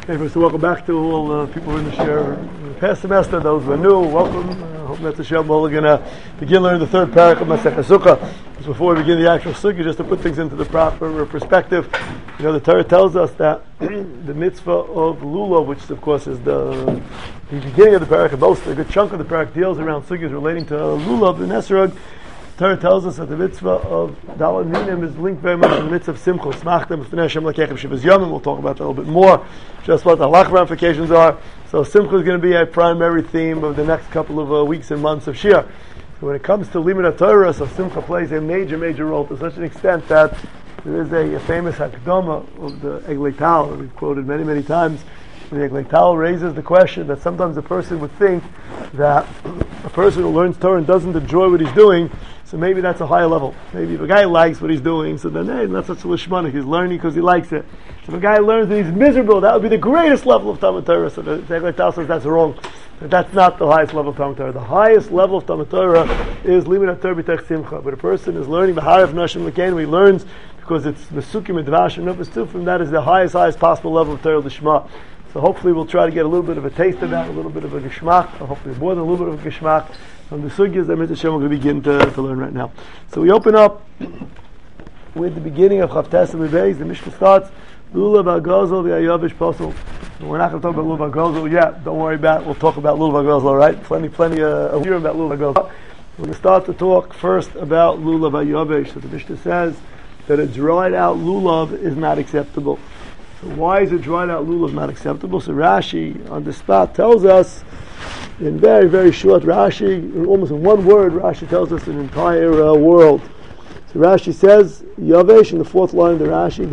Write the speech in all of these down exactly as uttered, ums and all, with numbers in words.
Okay, first, welcome back to all uh, people in the share past semester. Those who are new, welcome. I uh, hope that's a Shem. We're going to begin learning the third parak of Masechah Sukkah. Just before we begin the actual sukkah, just to put things into the proper uh, perspective. You know, the Torah tells us that the mitzvah of lulav, which of course is the, the beginning of the parak, and most a good chunk of the parak deals around sukkahs relating to lulav and esrog. The Torah tells us that the mitzvah of Daled Minim is linked very much to the mitzvah of Simcha. Smachtem B'fnei Hashem L'kechem Shivas Yomim. We'll talk about that a little bit more, just what the halach ramifications are. So Simcha is going to be a primary theme of the next couple of uh, weeks and months of Shir. So when it comes to Limud Torah, so Simcha plays a major, major role to such an extent that there is a, a famous Hakdama of the Eglei Tal that we've quoted many, many times. The Eglei Tal raises the question that sometimes a person would think that a person who learns Torah and doesn't enjoy what he's doing, so maybe that's a higher level. Maybe if a guy likes what he's doing, so then hey, that's such a lishmanik. He's learning because he likes it. If a guy learns that he's miserable, that would be the greatest level of Talmud Torah. So the Eglei Tal says that's wrong. That that's not the highest level of Talmud Torah. The highest level of Talmud Torah is Limud Torah b'tech simcha. But a person is learning b'harav nashim l'kein. He learns because it's mesukim and dvash and numbers two. From that is the highest, highest possible level of Torah l'shma. So hopefully we'll try to get a little bit of a taste of that, a little bit of a geschmack, or hopefully more than a little bit of a geschmack from the sugyas that Mister Shem we're going to begin to, to learn right now. So we open up with the beginning of Chavtes and Beis. The Mishnah starts, Lulav HaGozel v'Ayavish Posel. We're not going to talk about Lulav HaGozel yet. Don't worry about it. We'll talk about Lulav HaGozel, all right? Plenty, plenty uh, of hearing about Lulav HaGozel. We're going to start to talk first about Lulav HaYavish. So the Mishnah says that a dried out Lulav is not acceptable. So why is a dried out lulav not acceptable? So Rashi on the spot tells us in very, very short Rashi, almost in one word, Rashi tells us an entire uh, world. So Rashi says, Yavesh, in the fourth line of the Rashi,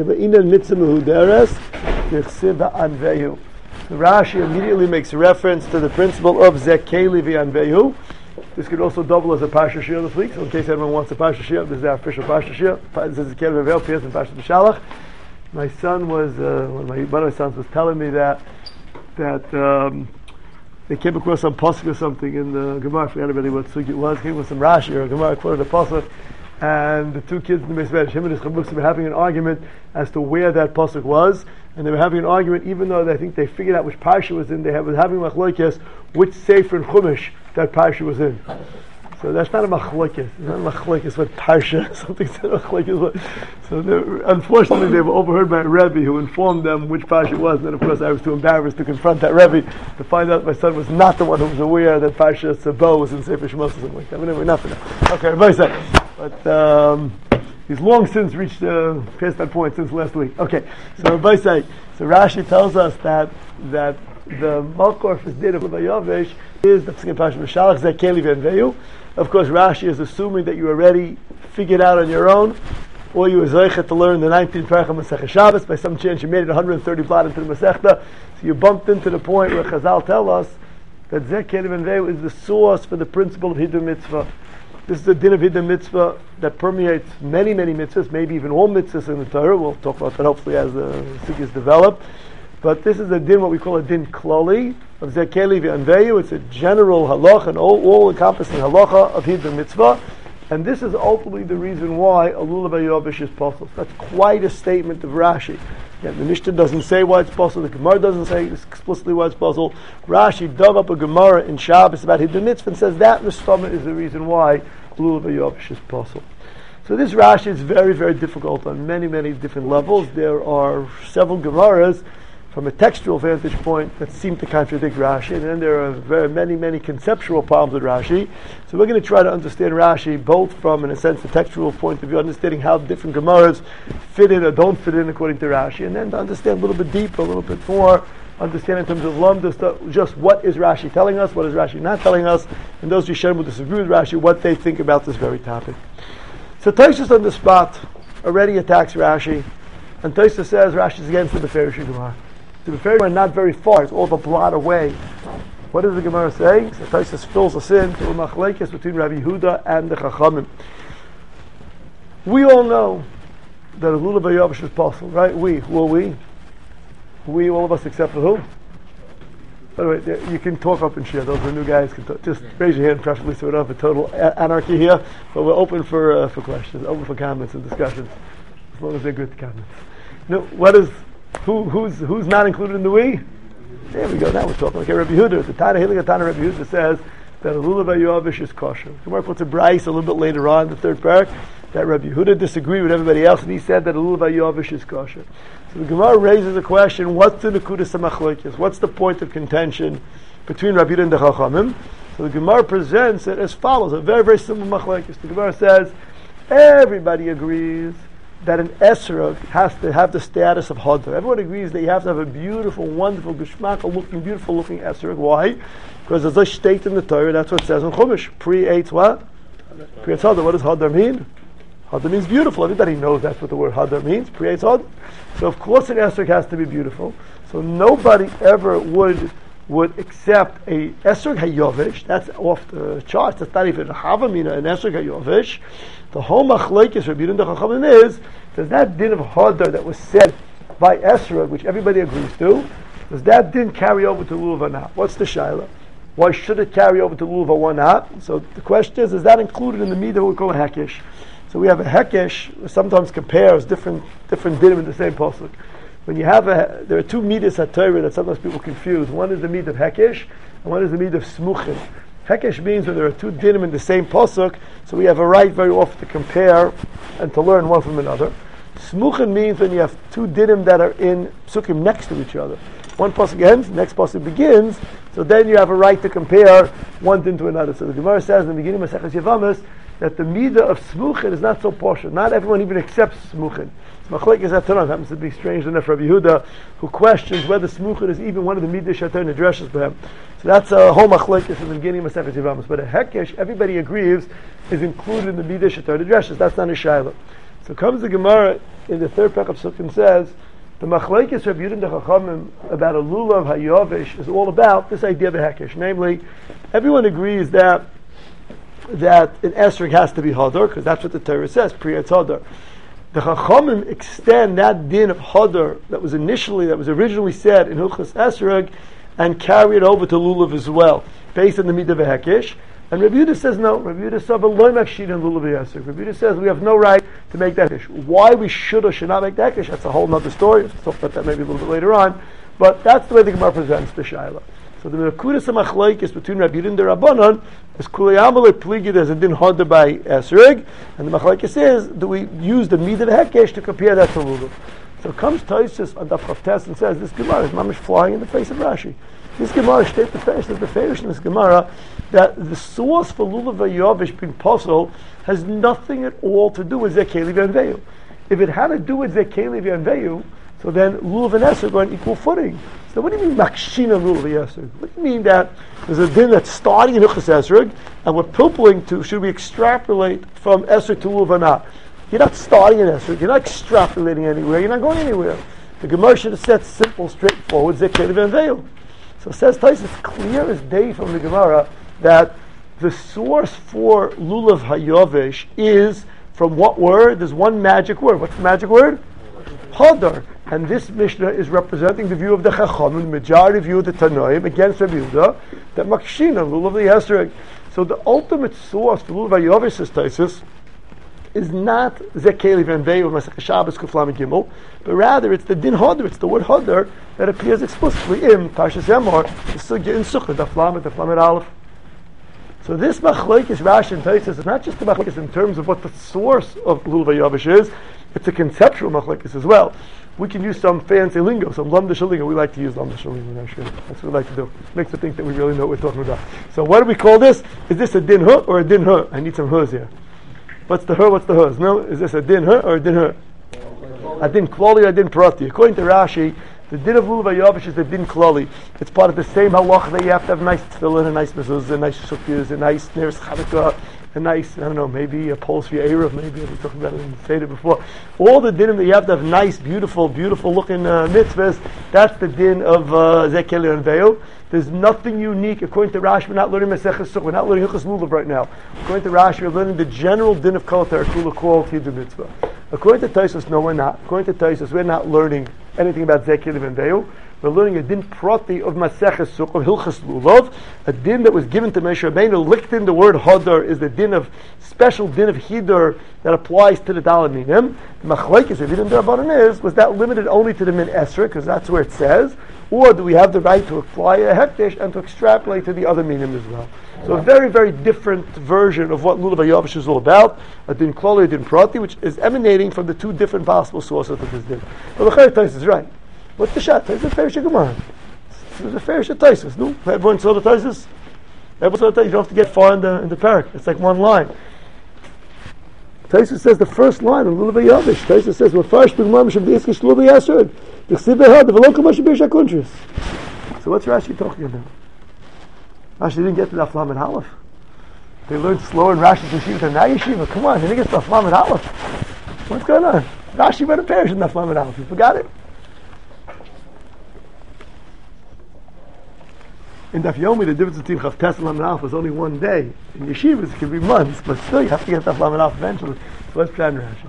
so Rashi immediately makes reference to the principle of Zekeli v'anvehu. This could also double as a Parsha Shir this week. So in case anyone wants a Parsha Shir, this is our official Parsha Shir. This is Zekeli v'anvehu, Piers and Parsha B'Shalach. My son was, uh, one, of my, one of my sons was telling me that that um, they came across some pasuk or something in the Gemara. I forgot really what sugi it was. Came with some Rashi or a Gemara quoted a pasuk, and the two kids in the Beis Medrash, him and his chavuks, were having an argument as to where that pasuk was, and they were having an argument even though they think they figured out which parsha was in. They were having machlokes which sefer in Chumash that parsha was in. So that's not a machlokes. It's not a machlokes what parsha. Something said machlokes. So unfortunately, they were overheard by a Rebbe who informed them which parsha it was. And then, of course, I was too embarrassed to confront that Rebbe to find out my son was not the one who was aware that parsha Sabo was in Sefer Shmos or something like that. But anyway, enough of that. Okay, everybody say. But um, he's long since reached uh, past that point since last week. Okay, so everybody say. So Rashi tells us that that the Malkor for Din of Vayavesh is the second parsha B'Shalach Zekeli v'Anvehu. Of course, Rashi is assuming that you already figured out on your own, or you were zeichet to learn the nineteenth parak of Masechah Shabbos. By some chance, you made it one hundred thirty blot into the Masechta, so you bumped into the point where Chazal tell us that Zeh Kelim and Veu is the source for the principle of Hiddur Mitzvah. This is the din of Hiddur Mitzvah that permeates many, many mitzvahs, maybe even all mitzvahs in the Torah. We'll talk about that hopefully as the sugyas develop. But this is a din, what we call a din klali, of Zekeli v'anveyu. It's a general halacha, an all, all-encompassing halacha of Hiddur Mitzvah. And this is ultimately the reason why a lulav hayavish is possible. That's quite a statement of Rashi. Yeah, the Mishnah doesn't say why it's possible. The Gemara doesn't say explicitly why it's possible. Rashi dug up a Gemara in Shabbos about Hiddur Mitzvah and says that Mistama is the reason why lulav hayavish is possible. So this Rashi is very, very difficult on many, many different levels. There are several Gemaras from a textual vantage point that seem to contradict Rashi, and then there are very many, many conceptual problems with Rashi. So we're going to try to understand Rashi both from, in a sense, the textual point of view, understanding how different Gemaras fit in or don't fit in according to Rashi, and then to understand a little bit deeper, a little bit more, understand in terms of lumdus, just what is Rashi telling us, what is Rashi not telling us, and those Yishem who disagree with Rashi, what they think about this very topic. So Tosfos on the spot already attacks Rashi, and Tosfos says Rashi is against the Beferish Gemara. The Beferish not very far; it's all the blot away. What does the Gemara say? So Tosfos fills us in to a machlekes between Rabbi Yehuda and the Chachamim. We all know that a lulav hayavish is possible, right? We, who are we? We, all of us, except for who? By the way, you can talk up and share. Those are new guys. Can talk. Just raise your hand, preferably, so we don't have a total a- anarchy here. But we're open for uh, for questions, open for comments and discussions, as long as they're good comments. No, what is Who, who's, who's not included in the we? There we go, now we're talking. Okay, Rabbi Yehuda, the Tana Hilig Tana Rabbi Yehuda says that a lulav hayovish is kosher. Gemara puts a bryce a little bit later on, the third parak, that Rabbi Yehuda disagreed with everybody else, and he said that a lulav hayovish is kosher. So the Gemara raises the question: what's the nekudas hamachlokes? What's the point of contention between Rabbi Yehuda and the Chachamim? So the Gemara presents it as follows: a very, very simple machlokes. The Gemara says everybody agrees that an esrog has to have the status of hodor. Everyone agrees that you have to have a beautiful, wonderful, geschmackal looking, beautiful looking esrog. Why? Because there's a state in the Torah, that's what it says in Chumash. Pre-eitz what? Pre-eitz hodor. What does hodor mean? Hodor means beautiful. Everybody knows that's what the word hodor means. Pre-eitz hodor. So of course an esrog has to be beautiful. So nobody ever would would accept a esrog hayovish. That's off the charts. That's not even a havamina, an esrog hayovish. The whole machlekes Rabbi Yehuda and the Chachamim is, does that din of hodor that was said by esrog, which everybody agrees to, does that din carry over to lulav or not? What's the shaila? Why should it carry over to lulav or not? So the question is, is that included in the midah we call a hekesh? So we have a hekesh, which sometimes compares different different dinim in the same pasuk. When you have a, there are two midas at Torah that sometimes people confuse. One is the midah of hekesh, and one is the midah of smuchin. Hekesh means when there are two dinim in the same pasuk, so we have a right very often to compare and to learn one from another. Smuchin means when you have two dinim that are in psukim next to each other. One pasuk ends, next pasuk begins, so then you have a right to compare one din to another. So the Gemara says in the beginning of Maseches Yevamos that the midah of smuchin is not so poshut. Not everyone even accepts smuchin. Machlekes Atanan happens to be strange enough for Rabbi Yehuda, who questions whether smuchin is even one of the midah shatar addresses for him. So that's a whole machlekes in the beginning of Masechet Yevamos. But a hekesh, everybody agrees, is included in the midah shatar addresses. That's not a shaila. So comes the Gemara in the third parak of Sukkot and says the machlekes Rabbi Yehuda and the Chachamim about a lulav hayovish is all about this idea of a hekesh. Namely, everyone agrees that that an esrog has to be hodor because that's what the Torah says, pre-eitz hodor. The Chachamim extend that din of hodor that was initially, that was originally said in Hilchos Esrog, and carry it over to lulav as well, based on the midah v'hekesh. And Rabbi Yehuda says no. Rabbi Yehuda says v'lo machshin in lulav v'esrog. Rabbi Yehuda says we have no right to make that hekesh. Why we should or should not make that hekesh? That's a whole other story. We'll talk about that maybe a little bit later on. But that's the way the Gemara presents the shaila. So the nekudas hamachlokes between Rabbi Yehuda and the Rabbanon is kulei amalei pligid as a din hodor by esrog, and the machlokes is do we use the midah v'hekesh to compare that to lulav? So comes Tosfos on Daf Chavtes and says this Gemara is mamish flying in the face of Rashi. This Gemara states the face of the Ferish in this Gemara that the source for lulav hayovish being possible has nothing at all to do with zekeli v'anveyu. If it had to do with zekeli v'anveyu, so then lulav and esrog are on equal footing. So what do you mean makshina lulav v'esrog? What do you mean that there's a din that's starting in Hilchos Esrog and we're pupilling to, should we extrapolate from esrog to lulav or not? You're not starting in esrog, you're not extrapolating anywhere, you're not going anywhere. The Gemara should have said simple, straightforward, zekeli v'anveyu. So it says Tais, it's clear as day from the Gemara that the source for lulav hayovish is from what word? There's one magic word. What's the magic word? Hodor. And this Mishnah is representing the view of the Chachamim, the majority view of the Tanoim against Rabbi Yehuda, that makshina lulav v'esrog. So the ultimate source for lulav hayovish, says Taisus, is not zekeli v'anveyu of Masechah Shabbos Kuflam Gimel, but rather it's the din hodor, it's the word hodor that appears explicitly in Parshas Emor, the sugya in Sukkot, the Flamet, the Flamet Aleph. So this machlokes Rashi and Tosfos is not just a machlokes in terms of what the source of lulav hayovish is; it's a conceptual machlokes as well. We can use some fancy lingo, some lamdish lingo. We like to use lamdish lingo. That's what we like to do. Makes us think that we really know what we're talking about. So what do we call this? Is this a din hu or a din hu? I need some hus here. What's the her? What's the hers? No, is this a din her or a din her? A din klali or a din prati? According to Rashi, the din of lulav hayovish is the din klali. It's part of the same halach that you have to have nice tefillin, a nice mezuzah, a nice sukkahs, a nice neres chanukah, a nice, I don't know, maybe a pulse for your eruv, maybe I was talking about it and said it before. All the dinim that you have to have nice, beautiful, beautiful looking uh, mitzvahs, that's the din of uh, zekeli and veil. There's nothing unique. According to Rashi, we're not learning Maseches Sukkah, we're not learning Hilchos Lulav right now. According to Rashi, we're learning the general din of Kol Terakula called Hidu Mitzvah. According to Tosfos, no, we're not. According to Tosfos, we're not learning anything about Zekeli and Veil. We're learning a din prati of Maseches Sukkah, of Hilchas Lulav, a din that was given to Moshe Rabbeinu. Lichtin, the word Hadar, is the din of, special din of Hidur that applies to the Daled Minim. The Machlekes of Yidin D'Rabbanan is, was that limited only to the Min Esrei, because that's where it says, or do we have the right to apply a Hekdesh and to extrapolate to the other Minim as well? So a very, very different version of what Lulav HaYavish is all about, a din Klali, a din Prati, which is emanating from the two different possible sources of this din. But the Chayat Tais is right. What's the shot? It's a fair Gemara. It's a fair shot Taisus. No, everyone saw the Taisus. Everyone saw the Taisus. You don't have to get far in the in the parak. It's like one line. Taisus says the first line of Lulav HaYavish. Taisus says, "Well, first the Gemara should be Iskish Lulav HaYasud. The Chsiv HaHad the Velon Kamash B'Yishak Kuntris." So what's Rashi talking about? Rashi didn't get to the Aflam and Aleph. They learned slower in Rashi's yeshiva than that yeshiva. Come on, they didn't get to the Aflam and Aleph. What's going on? Rashi read a parish in the Aflam and Aleph. You forgot it. In Daf Yomi, the difference between Chavtes and Lamed Aleph was only one day. In yeshivas, it could be months, but still you have to get Daf Lamed Aleph eventually. So let's plan Rashi.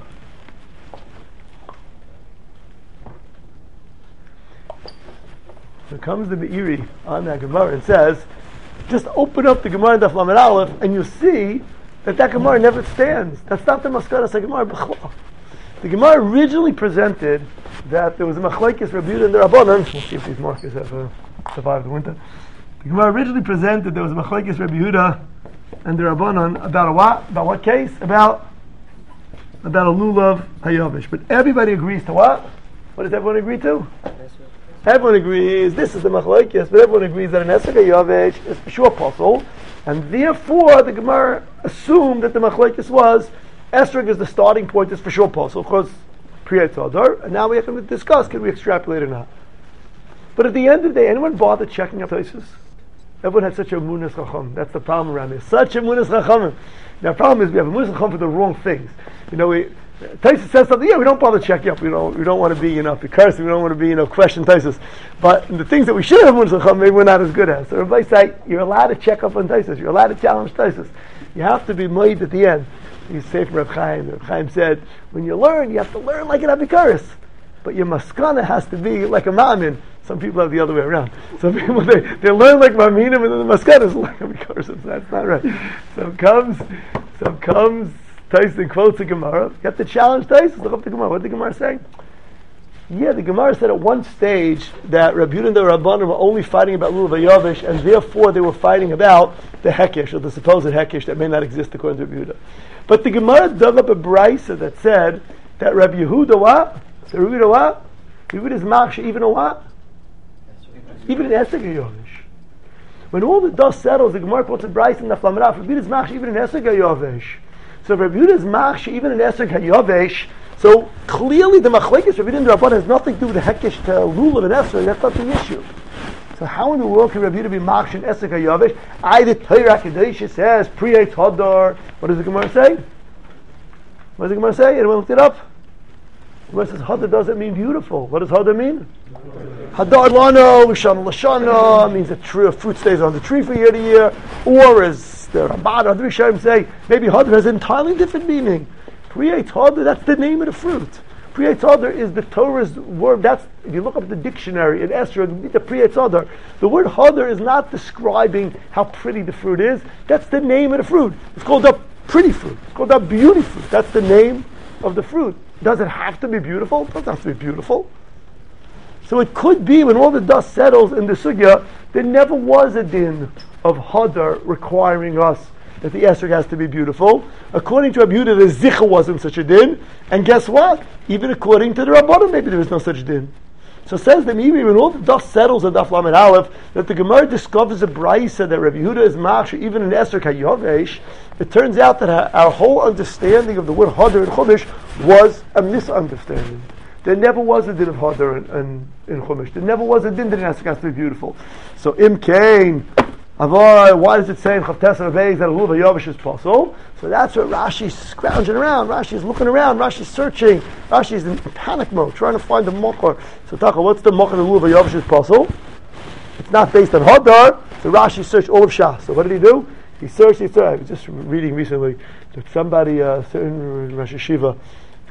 So comes the Meiri on that Gemara and says, just open up the Gemara in Daf Lamed Aleph and you'll see that that Gemara never stands. That's not the Maskaras Gemara B'chla. The Gemara originally presented that there was a Machlekes Rabbi Yehuda and the Rabbanan. We'll see if these markers have uh, survived the winter. The Gemara originally presented there was a Machlekes Rabbi Yehuda and the Rabbanan about a what? About what case? About about a Lulav HaYavish. But everybody agrees to what? What does everyone agree to? Everyone agrees this is the Machlekes, but everyone agrees that an Esrog HaYavish is for sure possible, and therefore the Gemara assumed that the Machlekes was Esrog is the starting point, is for sure possible. Of course, Priyat Tzadar, and now we have to discuss can we extrapolate or not. But at the end of the day, anyone bother checking up Taisus? Everyone had such a Munas Chacham. That's the problem around here. Such a Munas Chacham. Now, the problem is we have a Munas Chacham for the wrong things. You know, we, Taisus says something, yeah, we don't bother checking up. We don't, we don't want to be, you know, because we don't want to be, you know, question Taisus. But the things that we should have Munas Chacham, maybe we're not as good at. So everybody say, you're allowed to check up on Taisus. You're allowed to challenge Taisus. You have to be made at the end. You say from Reb Chaim, Reb Chaim said, when you learn, you have to learn like an Abikaris. But your maskana has to be like a ma'amin. Some people have the other way around. Some people, they, they learn like ma'aminim and then the maskana is like a Abikaris. That's not right. So comes, so comes, Tyson quotes the Gemara. You have to challenge Tyson. Look up the Gemara. What did the Gemara say? Yeah, the Gemara said at one stage that Rabbi Yehuda and the Rabbanan were only fighting about Lulav HaYavish, and therefore they were fighting about the Hekesh, or the supposed Hekesh that may not exist according to Rabbi Yehuda. But the Gemara dug up a brisa that said that Rabbi Yehuda what? So Rabbi Yehuda what? Rabbi Yehuda is machshe even a what? Even an Esrog HaYavish. When all the dust settles, the Gemara puts a brisa in the Flameraf. Rabbi Yehuda is machshe even an Esrog HaYavish. So Rabbi Yehuda is machshe even an Esrog HaYavish. So clearly the machlekes Rabbi Yehuda and Rabbanan has nothing to do with the hekesh to lulav and esrog. That's not the issue. So how in the world can Rabbi Yehuda be machshe and esrog hayavish? I the Torah Kedusha says priyat hadar. What does the Gemara say? What does the Gemara say? Anyone looked it up? The Gemara says hadar doesn't mean beautiful. What does hadar mean? Hadar lano l'shana l'shana means a tree of fruit stays on the tree from year to year. Or as the Ramban or the Rishonim say, maybe hadar has an entirely different meaning. Priyat hadar, that's the name of the fruit. Priyat hadar is the Torah's word. That's, if you look up the dictionary in Esrog, the Priyat hadar, the word hadar is not describing how pretty the fruit is. That's the name of the fruit. It's called a pretty fruit. It's called a beauty fruit. That's the name of the fruit. Does it have to be beautiful? It doesn't have to be beautiful. So it could be when all the dust settles in the sugya, there never was a din of hadar requiring us that the esrog has to be beautiful. According to Rabbi Yehuda, the zicha wasn't such a din. And guess what? Even according to the Rabbanan, maybe there is no such din. So says the Meiri, when all the dust settles on Daf Lamed Aleph, that the Gemara discovers a brisa that Rabbi Yehuda is machshe, even in esrog hayavesh. It turns out that our, our whole understanding of the word hadar and chumash was a misunderstanding. There never was a din of hadar in, in, in chumash. There never was a din that an esrog has to be beautiful. So im kain. Avoy, why does it say in Chavtes Rabbeis that a Lulav HaYavish is possible? So that's what Rashi's scrounging around. Rashi's looking around. Rashi's searching. Rashi's in panic mode, trying to find the mocher. So Taka, what's the mocher that Lulav HaYavish is possible? It's not based on Hadar. So Rashi searched all of Shas. So what did he do? He searched, he searched. I was just reading recently that somebody, uh, certain Rosh Hashiva,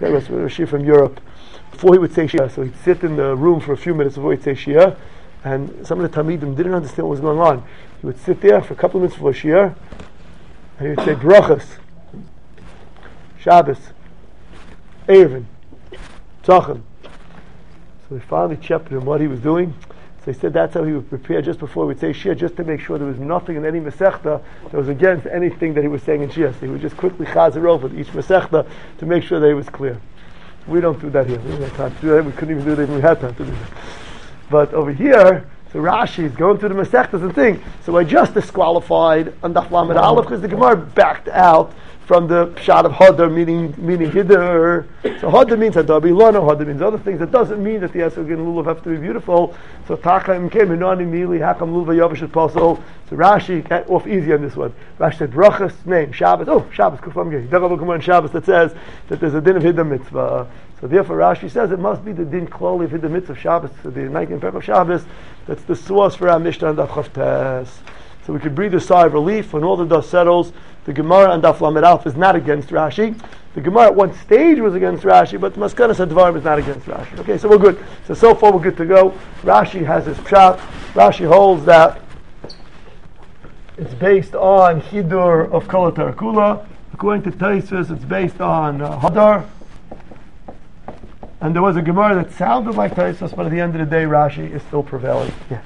That was Rashi from Europe. Before he would say Shia, so he'd sit in the room for a few minutes before he'd say Shia, and some of the Talmidim didn't understand what was going on. He would sit there for a couple of minutes before Shia, and he would say Brachas, Shabbos, Erevin, Tzachim. So we finally checked him what he was doing. So he said that's how he would prepare just before he would say Shia, just to make sure there was nothing in any Masechta that was against anything that he was saying in Shia. So he would just quickly chazer over each Masechta to make sure that it was clear. We don't do that here. We don't have time to do that. We couldn't even do that if we had time to do that. But over here, so Rashi is going through the Masechtas and thing. So I just disqualified on Daf Lamed Aleph because the Gemara backed out from the pshat of Hadar, meaning meaning Hiddur. So Hadar means Hadar Bilana, Hadar means other things. That doesn't mean that the Esrog and Lulav have to be beautiful. So Tachim came Hinani Mili, Hakam Lulav Yavish Apostle. So Rashi got off easy on this one. Rashi said Brachas, name, Shabbos. Oh, Shabbos, Kufam Gei. There will on Shabbos that says that there's a din of Hiddur mitzvah. So therefore Rashi says it must be the din kloli of Hiddur mitzvah of Shabbos, so the nineteenth paragraph of Shabbos. That's the source for our Mishnah and Daf Chavtes. So we could breathe a sigh of relief when all the dust settles. The Gemara and Daf Lamed Aleph is not against Rashi. The Gemara at one stage was against Rashi, but the Maskanas Advarim is not against Rashi. Okay, so we're good. So so far we're good to go. Rashi has his pshat. Rashi holds that it's based on Hidur of Kol Tarakula. According to Taisus, it's based on uh, Hadar. And there was a Gemara that sounded like Taisus, but at the end of the day, Rashi is still prevailing. Yeah.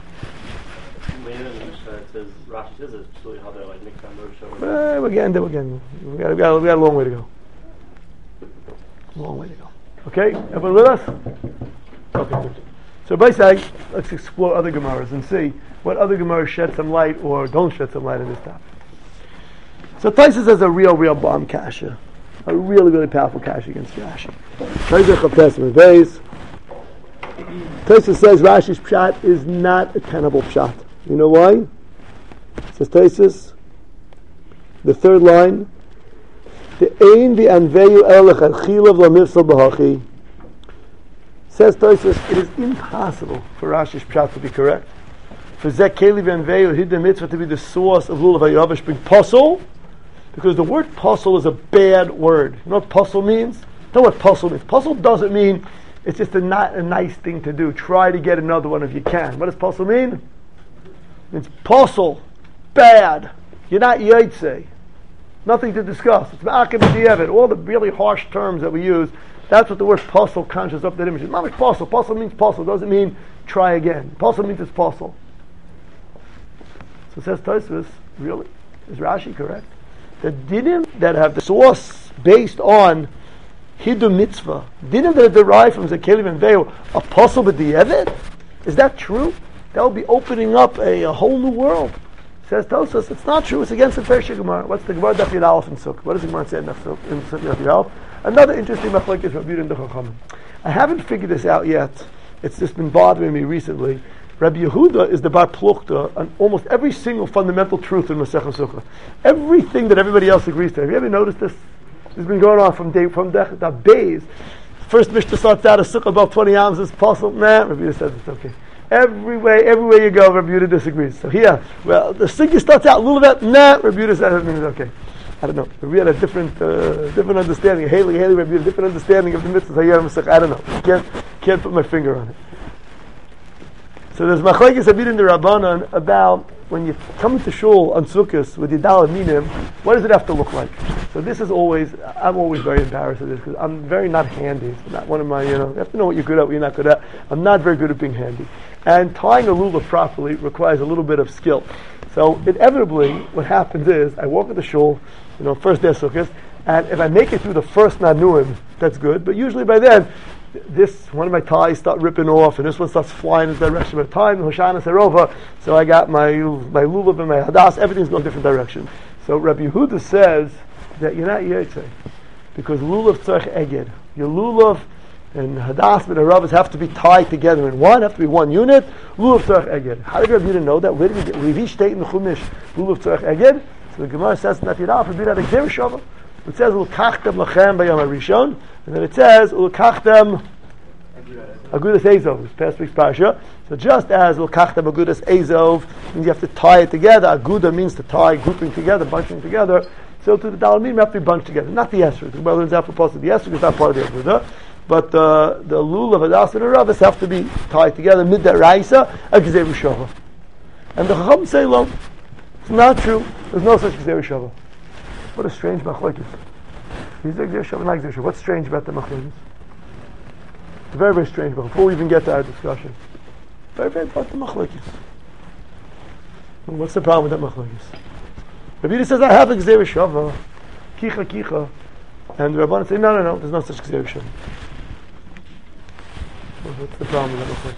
Says Rashi says it's really how they're like uh, again, then again, we got, we, got, we got a long way to go. Long way to go. Okay, everyone with us? Okay, good. So by saying, let's explore other Gemaras and see what other Gemaras shed some light or don't shed some light on this topic. So Taisus has a real, real bomb kasha, a really, really powerful kasha against Rashi. Taisus says Rashi's pshat is not a tenable pshat. You know why? Says Taisus, the third line, the ein v'anveyu el lechatchilav lamifsal b'hachi. Says Taisus, it is impossible for Rashi's pshat to be correct. For zek keli v'anveyu hidden mitzvah to be the source of lulav hayavish being posel, because the word posel is a bad word. You know what posel means? You know what posel means? Posel doesn't mean it's just a not a nice thing to do. Try to get another one if you can. What does posel mean? It's posel, bad. You're not yaitse. Nothing to discuss. It's ma'akim b'di'evet. All the really harsh terms that we use, that's what the word posel conjures up that image. It's not like posel. Posel means posel. Doesn't mean try again. Posel means it's posel. So says Tosfos, really? Is Rashi correct? The dinim that have the source based on Hidur mitzvah, dinim that are derived from Zekelim and Veo, a posel b'di'evet? Is that true? That will be opening up a, a whole new world. Says Tosfos, it's not true. It's against the Pershia Gemara. What's the Gemara Daf Yud Aleph in Sukkah? What does the Gemara say in Daf Yud Aleph? Another interesting machlokes is Rabbi Yehuda and the Chachamim. I haven't figured this out yet. It's just been bothering me recently. Rabbi Yehuda is the bar plukta on almost every single fundamental truth in Masechah Sukkah. Everything that everybody else agrees to. Have you ever noticed this? This has been going on from day from the, the days. First Mishnah starts out a Sukkah about twenty ounces. Possible? Nah. Rabbi Yehuda says it's okay. Every way, everywhere you go, Rabbi Yehuda disagrees. So here, well, the Sukkah starts out a little bit. Nah. Rabbi Yehuda says it means okay. I don't know. We had a different, uh, different understanding. Haley, Haley, Rabbi Yehuda, different understanding of the mitzvahs. I don't know. Can't, can't put my finger on it. So there's machlekes habir in the Rabbanan about when you come to shul on Sukkot with Yidal Minim, what does it have to look like? So this is always, I'm always very embarrassed of this because I'm very not handy. It's not one of my, you know, you have to know what you're good at, what you're not good at. I'm not very good at being handy. And tying a lulav properly requires a little bit of skill. So inevitably, what happens is, I walk at the shul, you know, first day of Sukkot, and if I make it through the first Nanuim, that's good. But usually by then, this one of my ties start ripping off, and this one starts flying in the direction. By the time Hoshana Serova, so I got my my lulav and my hadas, everything's going a different direction. So Rabbi Yehuda says that you're not yotze because lulav tzarich eged. Your lulav and hadas and haravas have to be tied together in one, have to be one unit. Lulav tzarich eged. How did Rabbi Yehuda know that? Where did we get? Levi state in the Chumash lulav tzarich eged. So the Gemara says that you're not forbid at Gzer Shava. It says ulkachtem lachem bayam harishon, and then it says ulkachtem agudas ezov. It's past week's parasha. So just as ulkachtem agudas ezov means you have to tie it together. Aguda means to tie, grouping together, bunching together. so to the Dalaminim have to be bunched together. Not the Esrog. The Gemara learns out for possible. The Esrog is not part of the Esrog. But uh, the Lulav, Adas, and the Ravis have to be tied together. Mid that Raisa, a Gzeir Shava. And the Chacham say, "Lo, it's not true. There's no such Gzeir Shava." What a strange machlokes. Is there Gzeir Shava? Not Gzeir Shava. What's strange about the machlokes? It's very, very strange. But before we even get to our discussion, very, very about the machlokes. What's the problem with that machlokes? Rabbi Yehuda says, "I have a Gzeir Shava, kicha kicha," and the Rabbanan say, "No, no, no. There's no such Gzeir Shava." What's the problem with that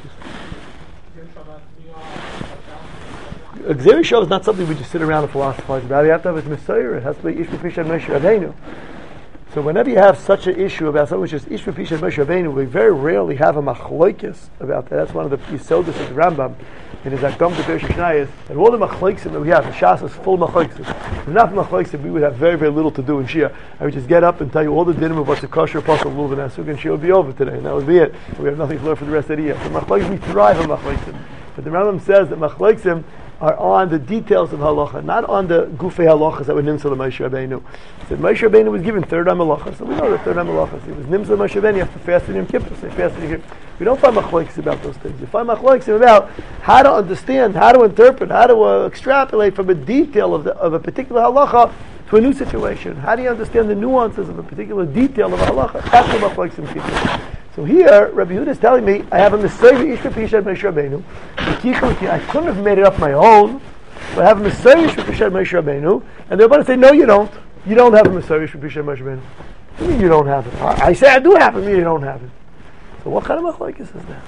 machlokes? A Gzeir Shava is not something we just sit around and philosophize about. You have to have its Messiah. It has to be Ish V'Pisha and Moshe Rabbeinu. So whenever you have such an issue about something which is Ish V'Pisha and Moshe Rabbeinu, we very rarely have a machlokes about that. That's one of the Yisodus of the Rambam in his Akdam to Beresh Shnayis. And all the machlokes that we have, the Shas is full of machlokes. If not machlokes, we would have very, very little to do in Shia. I would just get up and tell you all the dinim of what's a kosher, apostle, lulav, and asuk, and Shia would be over today, and that would be it. We have nothing to learn for the rest of the year. So machlokes, we thrive on machlokes. But the Rambam says that machlokes are on the details of halacha, not on the gufei halachas that were nimsa to Moshe Rabbeinu. He said Moshe Rabbeinu was given third time halacha, so we know the third time halachas. It was nimsa to Moshe Rabbeinu. You have to fast in Yom Kippur. Say fast in Yom Kippur. We don't find machlokes about those things. You find machlokes about how to understand, how to interpret, how to uh, extrapolate from a detail of the, of a particular halacha to a new situation. How do you understand the nuances of a particular detail of a halacha? That's the machlokes in people. So here, Rabbi Yehuda is telling me, I have a Messiah Ish V'Pisha Moshe Rabbeinu. I couldn't have made it up my own, but I have a Messiah Ish V'Pisha Moshe Rabbeinu. And they're about to say, no, you don't. You don't have a Messiah Ish V'Pisha Moshe Rabbeinu. What do you mean you don't have it? I, I say I do have it, you mean you don't have it. So what kind of machlokes is that?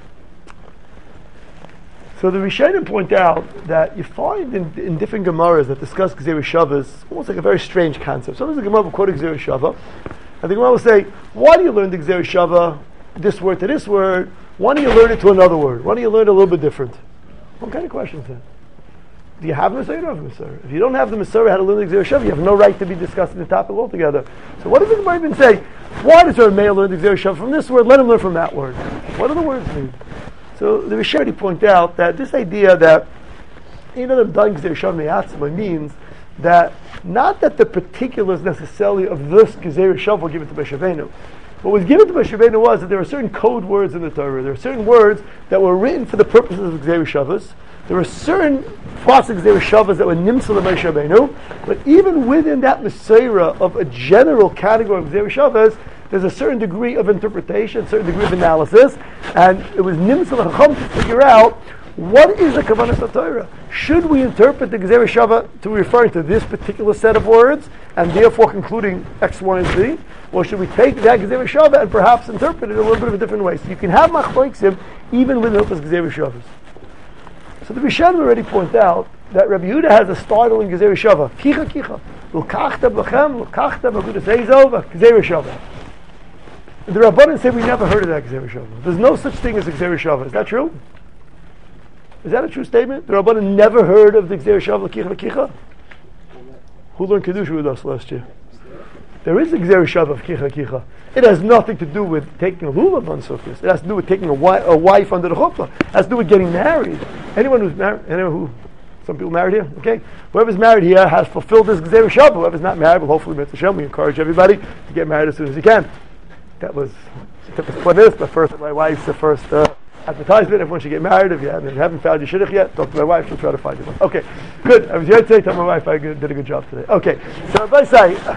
So the Rishonim point out that you find in, in different Gemaras that discuss Gzeir Shavas, almost like a very strange concept. Sometimes the Gemara will quote a Gzeir Shava, and the Gemara will say, why do you learn the Gzeir Shava, this word to this word? Why don't you learn it to another word? Why don't you learn it a little bit different? What kind of question is that? Do you have a Messiah or don't have a Messiah? If you don't have the Messiah, how to learn the Gzeir Shava, you have no right to be discussing the topic altogether. So what does the Gemara even say? Why does a male learn the Gzeir Shava from this word? Let him learn from that word. What do the words mean? So the Rishonim point out that this idea that you know the Gzeir Shava means that not that the particulars necessarily of this Gzeir Shava were given to Moshe Rabbeinu. What was given to Moshe Rabbeinu was that there are certain code words in the Torah. There are certain words that were written for the purposes of Gzeir Shavas. There were certain parts of Gzeir Shavas that were nimsa to Moshe Rabbeinu. But even within that Messiah of a general category of Gzeir Shavas, there's a certain degree of interpretation, a certain degree of analysis, and it was nimsa l'chacham to figure out what is the Kavanas of Torah. Should we interpret the Gzeir Shava to be referring to this particular set of words, and therefore concluding X, Y, and Z? Or should we take that Gzeir Shava and perhaps interpret it in a little bit of a different way? So you can have machlokes even with Hilchos Gzeir Shavas. So the Rishonim already point out that Rabbi Yehuda has a startling Gzeir Shava. Kicha kicha. L'kachta b'chem, l'kachta b'gudas eizov, Gzeir Shava. The Rabbanan say we never heard of that Gzeir Shava. There's no such thing as a Gzeir Shava. Is that true? Is that a true statement? The Rabbanan never heard of the Gzeir Shava l'kicha l'kicha? Who learned Kedusha with us last year? There is a Gzeir Shava of kicha kicha. It has nothing to do with taking a lulav on Sukkot. It has to do with taking a, wi- a wife under the chuppah. It has to do with getting married. Anyone who's married, anyone who, some people married here, okay? Whoever's married here has fulfilled this Gzeir Shava. Whoever's not married, well, hopefully, Mitzvah Shem, we encourage everybody to get married as soon as you can. That was, took us for this, the first, my wife's the first uh, advertisement. Everyone should get married. If you haven't, if you haven't found your shidduch yet, talk to my wife. She'll try to find you one. Okay, good. I was here today. Tell my wife I did a good job today. Okay, so if I say,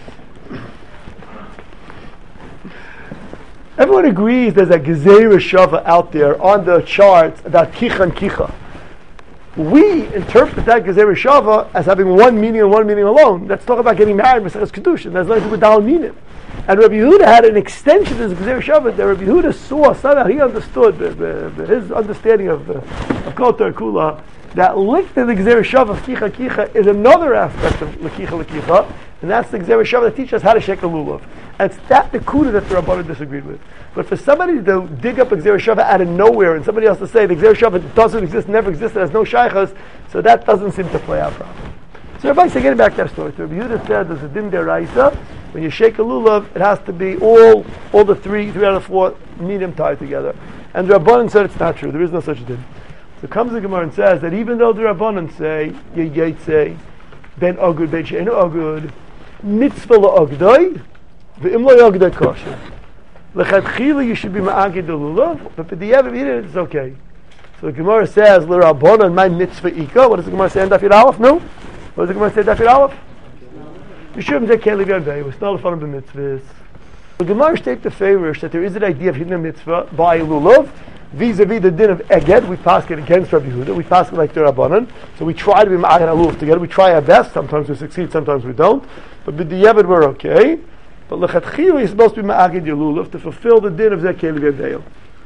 everyone agrees there's a Gzeir Shava out there on the charts about kicha and kicha. We interpret that Gzeir Shava as having one meaning and one meaning alone. Let's talk about getting married, Maseches Kedushin. There's nothing to do with Dal Minim. And Rabbi Yehuda had an extension of this Gzeir Shava that Rabbi Yehuda saw, somehow he understood, uh, uh, his understanding of, uh, of Kotar Kula, that linked to the Gzeir Shava, Kicha Kicha, is another aspect of L'kicha L'kicha, and that's the Gzeir Shava that teaches us how to shake a lulav. And it's that the Kuda that the Rabbanan disagreed with. But for somebody to dig up a Gzeir Shava out of nowhere, and somebody else to say the Gzeir Shava doesn't exist, never existed, has no shaychas, so that doesn't seem to play out properly. So everybody say, getting back to that story. So Rabbi Yehuda said there's a din deraisa. When you shake a lulav, it has to be all all the three, three out of four medium tied together. And the Rabbanan said it's not true. There is no such din. So comes the Gemara and says that even though the Rabbanan say, Ye Yetze, ben agud, ben she'enu agud, mitzvah la'agdai, ve'im la'agdai kosher. L'chadchila you should be ma'agid the lulav, but for the Yevav it's okay. So the Gemara says, l'rabbanan my mitzvah ika. What does the Gemara say in Daf Yud Aleph? No? What does the Gemara say in Daf Yud Aleph? Yishum zekeli v'yavdei, we're still following the mitzvahs. The Gemara states the favorish that there is an idea of hidden a mitzvah by lulav, vis-a-vis the din of eged. We pass it against Rabbi Yehuda. We pass it like the Rabbanan. So we try to be ma'agid lulav together. We try our best. Sometimes we succeed, sometimes we don't. But with the Yevad we're okay. But lechatchila is supposed to be ma'agid your lulav to fulfill the din of zekeli v'yavdei.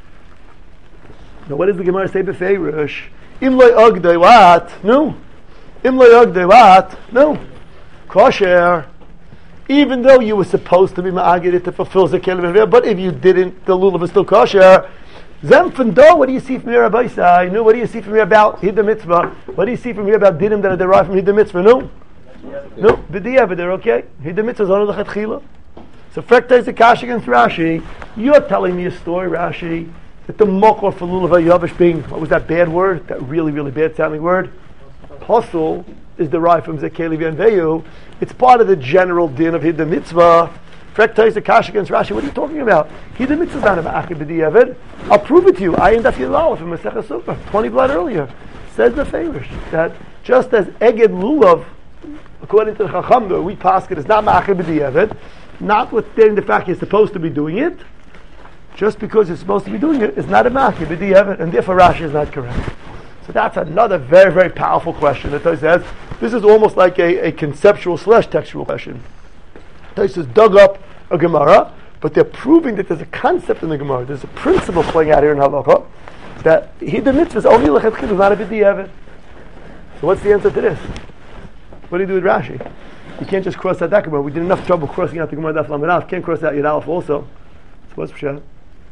Now what does the Gemara say b'feirush? Im loy agdei what? No. Im loy agdei what? No. Kosher. Even though you were supposed to be ma'agid it to fulfill zekeli v'yavdei, but if you didn't, the lulav is still kosher. Zem fendo. What do you see from here, Rabbi Isai? No. What do you see from here about hidden mitzvah? What do you see from here about dinim that are derived from hidden mitzvah? No. No. B'diavad they're okay. Hidden mitzvah is on the lechatchila. So Frekta is a kash against Rashi. You're telling me a story, Rashi, that the mokor for lulav hayavish being, what was that bad word? That really, really bad sounding word? Pasul is derived from zekeli v'yanveyu. It's part of the general din of hidden mitzvah. Frekta is a kash against Rashi. What are you talking about? Hidden mitzvah is not about achid b'diavad. I'll prove it to you. I end up Yilal from Masechah Sukkah, twenty blood earlier. Says the favorish that just as eged lulav, according to the Chacham, we pass it is not ma'achid b'diavad. Notwithstanding the fact you're supposed to be doing it, just because you're supposed to be doing it is not a ma'achid b'diavad, and therefore Rashi is not correct. So that's another very, very powerful question that says this is almost like a, a conceptual slash textual question. Tosfos dug up a Gemara, but they're proving that there's a concept in the Gemara, there's a principle playing out here in Halacha, that hidden mitzvah is only lechatchila, not a b'diavad. So what's the answer to this? What do you do with Rashi? You can't just cross out that Gemara. We did enough trouble crossing out the Gemara Daf Lamed Aleph. Can't cross out Yud Aleph also. So what's Pshat?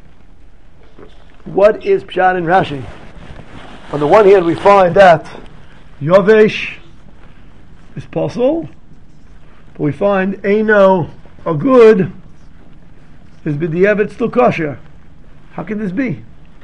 What is Pshat in Rashi? On the one hand, we find that Yavesh is possible, but we find Eino or good is b'diavad still kosher. How can this be?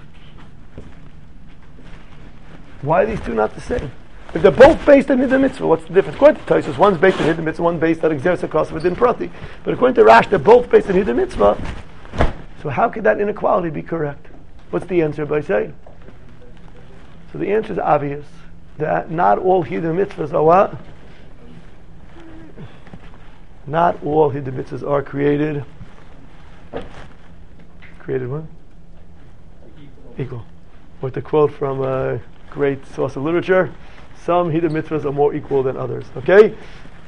Why are these two not the same? If they're both based on hidden mitzvah, what's the difference? According to Tosfos, one's based on hidden mitzvah, one's based on exersa kosa within prati. But according to Rash, they're both based on hidden mitzvah. So how could that inequality be correct? What's the answer by saying? So the answer is obvious, that not all hidden mitzvahs are what? Not all hidden mitzvahs are created. Created what? Equal. Equal. With the quote from a great source of literature, some hidden mitzvahs are more equal than others. Okay?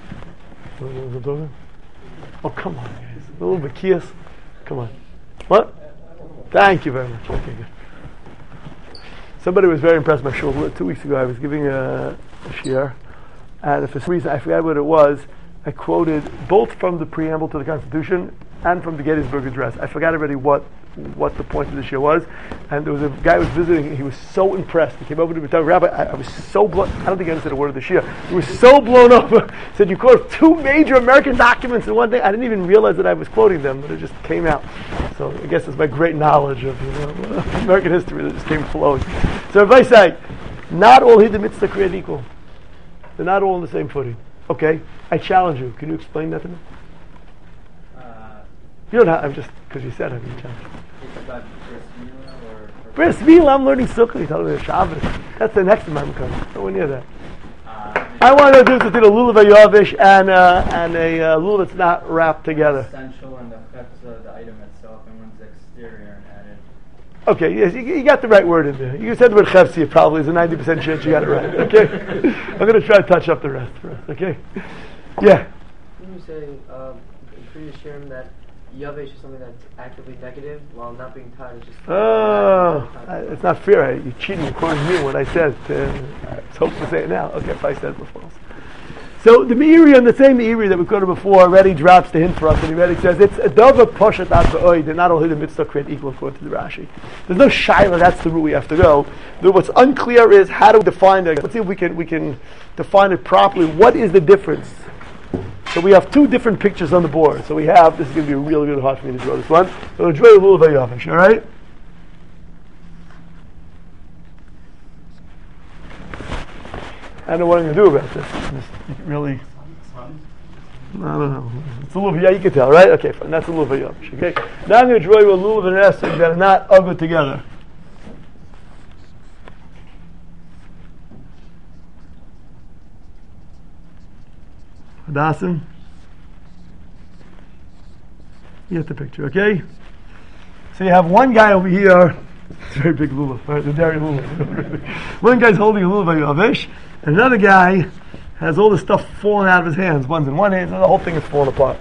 Oh, come on, guys. A little bit kias. Come on. What? Thank you very much. Okay, good. Somebody was very impressed by my shul. Two weeks ago, I was giving a, a shiur, and for some reason, I forgot what it was, I quoted both from the preamble to the Constitution and from the Gettysburg Address. I forgot already what what the point of the shiur was, and there was a guy who was visiting, he was so impressed. He came over to me and told, Rabbi, I, I was so blown, I don't think I understood a word of the shiur. He was so blown up. He said, you quoted two major American documents in one thing. I didn't even realize that I was quoting them, but it just came out. So I guess it's my great knowledge of you know, American history that just came flowing. So if I say, not all hidden mitzvahs are created equal. They're not all on the same footing. Okay, I challenge you. Can you explain that to me? Uh, you don't have, I'm just, because you said it, I'm challenge you. It's about Bris Milah or... Bris Milah, I'm learning Sukkah. You're telling me Shabbos. That's the next time I'm coming. Nowhere near that. Uh, I want to do between a lulav yavish and, uh, and a uh, lulav that's not wrapped together. Essential and the effects of the item itself and one's exterior and added. Okay, yes, you, you got the right word in there. You said the word chefsi, probably is a ninety percent chance you got it right. Okay? I'm going to try to touch up the rest for us, okay? Yeah? Can you say, um, in previous shiurim that Yavesh is something that's actively negative while not being tied is just... Oh, uh, it's not fair. You're cheating. You're quoting me what I said. Uh, let's hope to say it now. Okay, if I said it before. So the Meiri, on the same Meiri that we quoted before, already drops the hint for us, and he already says it's a dava poshet ad ba'oi. They're not all hidden mitzvah create equal according to the Rashi. There's no shaila. That's the route we have to go. The, what's unclear is how to define it. Let's see if we can we can define it properly. What is the difference? So we have two different pictures on the board. So we have, this is going to be really, really hard for me to draw this one. So we'll draw a little bit of all right? I don't know what I'm going to do about this. Just really, I don't know. It's a lulav, yeah, you can tell, right? Okay, fine. That's a lulav yavish. Okay. Now I'm going to draw you a lulav and an esrog that are not ugly together. Hadassim. You get the picture, okay? So you have one guy over here. It's a very big lulav, right? The dairy lulav. One guy's holding a lulav yavish, and another guy has all the stuff falling out of his hands. One's in one hand, and the whole thing is falling apart.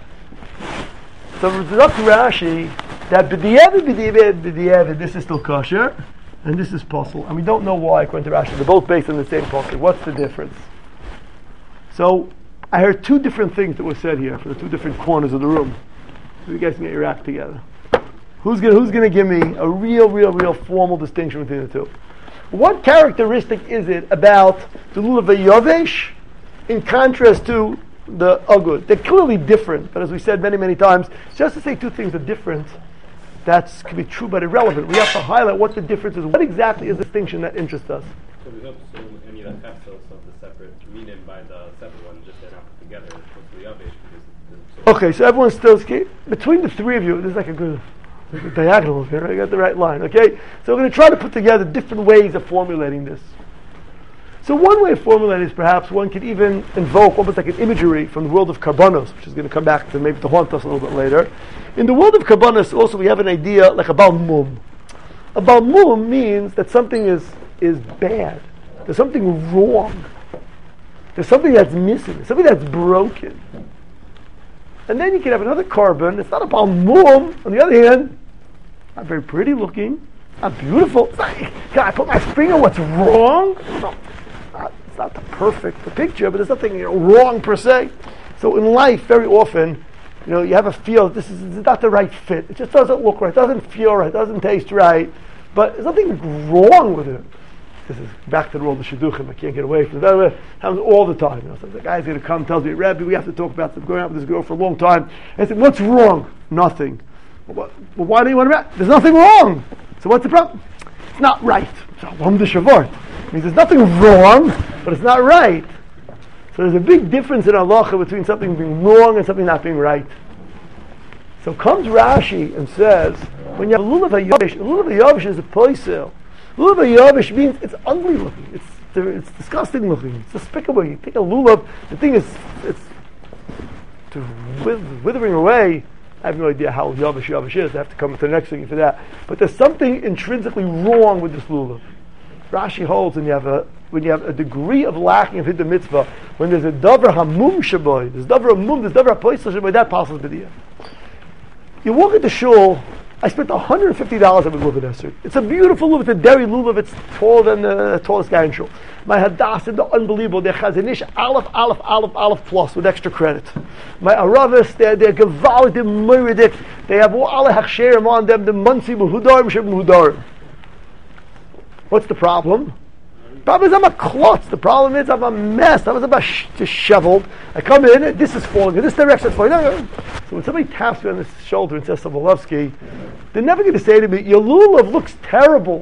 So it's up to Rashi that b'di'evid, b'di'evid, b'di'evid, this is still kosher, and this is possible. And we don't know why, according to Rashi. They're both based on the same posture. What's the difference? So I heard two different things that were said here from the two different corners of the room. So you guys can get your act together. Who's going who's to give me a real, real, real formal distinction between the two? What characteristic is it about the lulav yavesh in contrast to the agud? They're clearly different, but as we said many, many times, just to say two things are different, that can be true but irrelevant. We have to highlight what the difference is. What exactly is the distinction that interests us? So we don't assume any of the capsules of the separate meaning by the separate one, just they're not put together with the yavesh. Okay, so everyone's still okay, between the three of you. This is like a good. The diagonal here, right? I got the right line, okay? So we're going to try to put together different ways of formulating this. So one way of formulating is perhaps one could even invoke almost like an imagery from the world of Karbanos, which is going to come back to maybe to haunt us a little bit later. In the world of Karbanos also we have an idea like a Baal Mum. A Baal Mum means that something is, is bad. There's something wrong. There's something that's missing. There's something that's broken. And then you can have another carbon. It's not a Baal Mum. On the other hand, not very pretty looking, not beautiful. It's not, can I put my finger on what's wrong? No, not, it's not the perfect the picture, but there's nothing you know, wrong per se. So in life, very often, you know, you have a feel this is, this is not the right fit. It just doesn't look right. It doesn't feel right. It doesn't taste right. But there's nothing wrong with it. This is back to the world of shidduchim. I can't get away from it. That happens all the time. You know, so the guy's going to come, tells me, Rabbi, we have to talk about this. I'm going out with this girl for a long time. And I said, what's wrong? Nothing. Well, well, why do you want to? There's nothing wrong. So what's the problem? It's not right. So Lom de Shavort means there's nothing wrong, but it's not right. So there's a big difference in halacha between something being wrong and something not being right. So comes Rashi and says, when you have a lulav hayavish, a lulav hayavish is a poisel. Lulav hayavish means it's ugly looking. It's it's disgusting looking. It's despicable. You take a lulav, the thing is, it's to withering away. I have no idea how yavish yavish is. I have to come to the next thing for that. But there's something intrinsically wrong with this lulav. Rashi holds when you have a when you have a degree of lacking of hidden mitzvah, when there's a davar hamum shaboy, there's davar hamum, there's davar hapoisel shaboy, that passes b'diyah. You walk into shul. I spent one hundred fifty dollars on a lulav esrog. It's a beautiful lulav. It's a dairy lulav. It's taller than the tallest guy in shul. My hadas and the unbelievable. They're chazanish aleph aleph aleph aleph plus with extra credit. My aravis, they're they're gevalid, they're muridik. They have all alle hachsherim on them. The munsi muhudarim shem muhudarim. What's the problem? The problem is I'm a klutz. The problem is I'm a mess. I was about sh- disheveled. I come in, this is falling, in this direction is falling. So when somebody taps me on the shoulder and says, Sobolovsky, they're never going to say to me, your lulav looks terrible.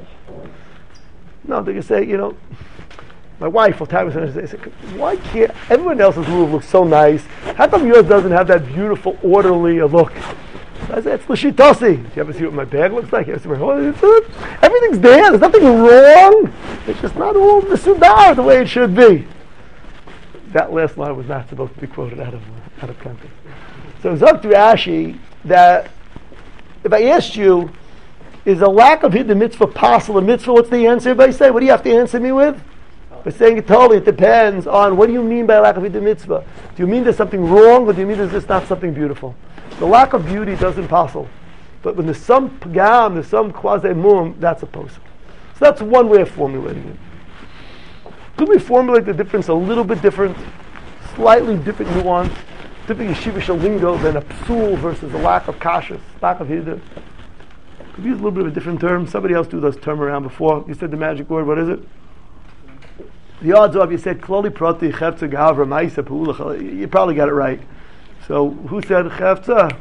No, they're going to say, you know, my wife will tap me and say, why can't, everyone else's lulav looks so nice. How come yours doesn't have that beautiful, orderly look? I said, it's l'shitasi. Do you ever see what my bag looks like? You ever see my, oh, everything's there. There's nothing wrong. It's just not all the sudar the way it should be. That last line was not supposed to be quoted out of out of context. So it's up to Rashi that if I asked you, is a lack of hidden mitzvah possible a mitzvah? What's the answer? Everybody say, what do you have to answer me with? By saying it totally, it depends on what do you mean by a lack of hidden mitzvah? Do you mean there's something wrong, or do you mean there's just not something beautiful? The lack of beauty doesn't possible. But when there's some pagam, there's some quasi-mum, that's a possible. So that's one way of formulating it. Could we formulate the difference a little bit different, slightly different nuance, different yeshivish lingo than a psul versus a lack of kashas, lack of hidden? Could we use a little bit of a different term? Somebody else do those term around before. You said the magic word, what is it? The odds of you said kloli prati chefza gavra ma'isa pa'ula. You probably got it right. So, who said chefza?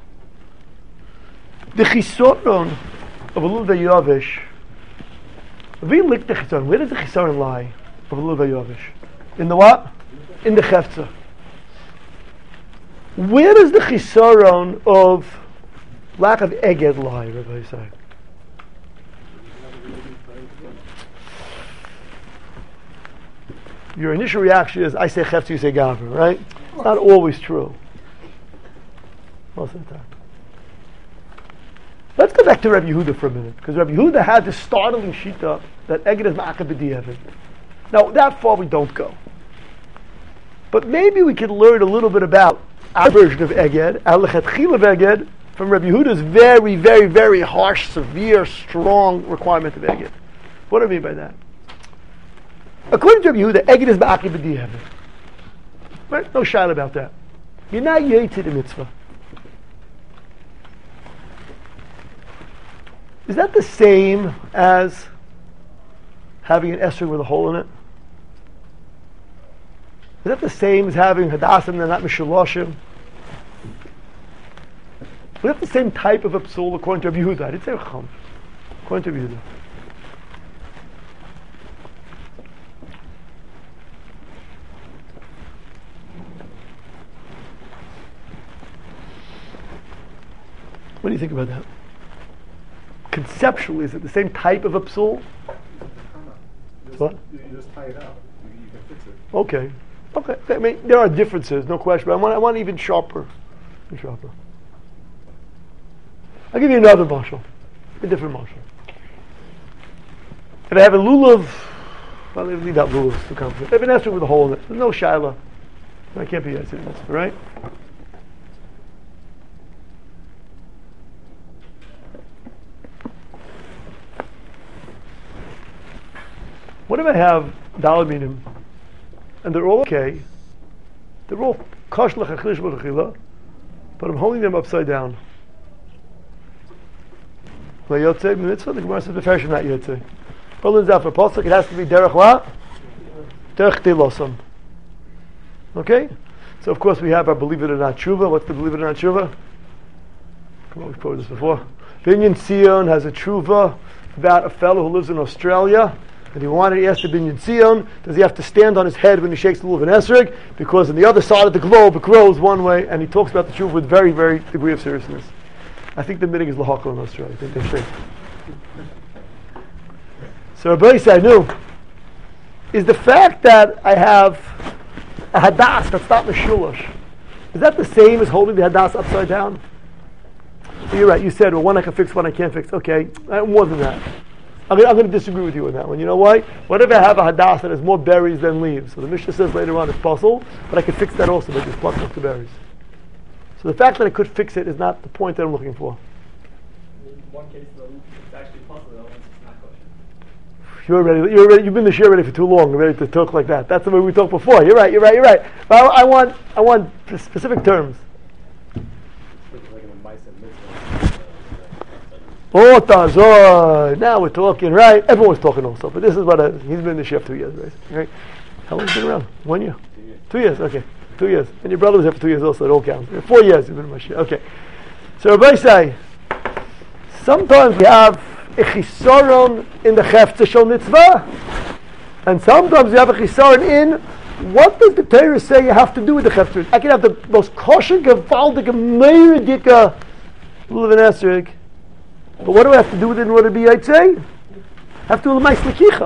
The chisoron of a lulav yavish. We lick the chisoron. Where does the chisoron lie of a lulav yavish? In the what? In the Chefza. Where does the chisaron of lack of eged lie, Rabbi say? Your initial reaction is, I say Chefza, you say Gavra, right? It's not always true. Most of the time. Let's go back to Rabbi Yehuda for a minute, because Rabbi Yehuda had this startling shita that eged is ma'akad b'di'evet. Now, that far we don't go. But maybe we could learn a little bit about our version of eged, our lechatchila of eged, from Rabbi Yehuda's very, very, very harsh, severe, strong requirement of eged. What do I mean by that? According to Rabbi Yehuda, eged is ma'akad b'di'evet. Right? No shayla about that. You're not yated the mitzvah. Is that the same as having an esrog with a hole in it? Is that the same as having hadasim and not mishaloshim? Is that the same type of a psul according to Rabbi Yehuda? I didn't say Chacham. According to Rabbi Yehuda. What do you think about that? Conceptually, is it the same type of a psul? Just, what? You just tie it out. You, you can fix it. Okay. Okay. I mean, there are differences, no question. But I want, I want even sharper. Even sharper. I'll give you another mashal, a different mashal. If I have a lulav, well, leave out lulav to come. If I have an esrog with a hole in it, there's no shaila. I can't be esrog, right? What if I have daled minim, and they're all okay, they're all kash l'chachlish b'chila, but I'm holding them upside down. La yotzei b'mitzvah, the Gemara says b'fershim not yotzei. Berlin's after pasuk, it has to be derech what? Derech tilosam. Okay? So of course we have our believe it or not tshuva. What's the believe it or not tshuva? Come on, we've quoted this before. Binyan Sion has a tshuva about a fellow who lives in Australia. And he wanted to ask the Binyan Sion, does he have to stand on his head when he shakes the lulav and esrog? Because on the other side of the globe it grows one way, and he talks about the tshuva with very, very degree of seriousness. I think the meeting is lahakal in Australia. I think they're straight. So Rabbi said, I knew, is the fact that I have a hadas that's not meshulash, is that the same as holding the hadas upside down? So you're right, you said, well, one I can fix, one I can't fix. Okay, more than that. I'm going, I'm going to disagree with you on that one. You know why? What if I have a hadass that has more berries than leaves? So the Mishnah says later on it's possible, but I could fix that also by just plucking off the berries. So the fact that I could fix it is not the point that I'm looking for. In one case, though, it's actually possible, though, once it's not kosher. You're ready. You're ready. You've been the shir ready for too long. You're ready to talk like that. That's the way we talked before. You're right. You're right. You're right. But I, I want. I want specific terms. Oh, Tazor. Now we're talking, right? Everyone's talking also, but this is what I, he's been in the chef two years, right? right? How long has he been around? One year? Two years. Two years, okay. Two years. And your brother was here for two years also, it all counts. Four years you've been in my chef. Okay. So Rabbi say, sometimes we have a chisaron in the chefza shel mitzvah, and sometimes we have a chisaron in what does the Torah say you have to do with the chefza? I can have the most kosher, gewaldige, meiridika lulav and esrog. But what do I have to do with it in order to be Yitzay? I have to do l'mais l'kicha.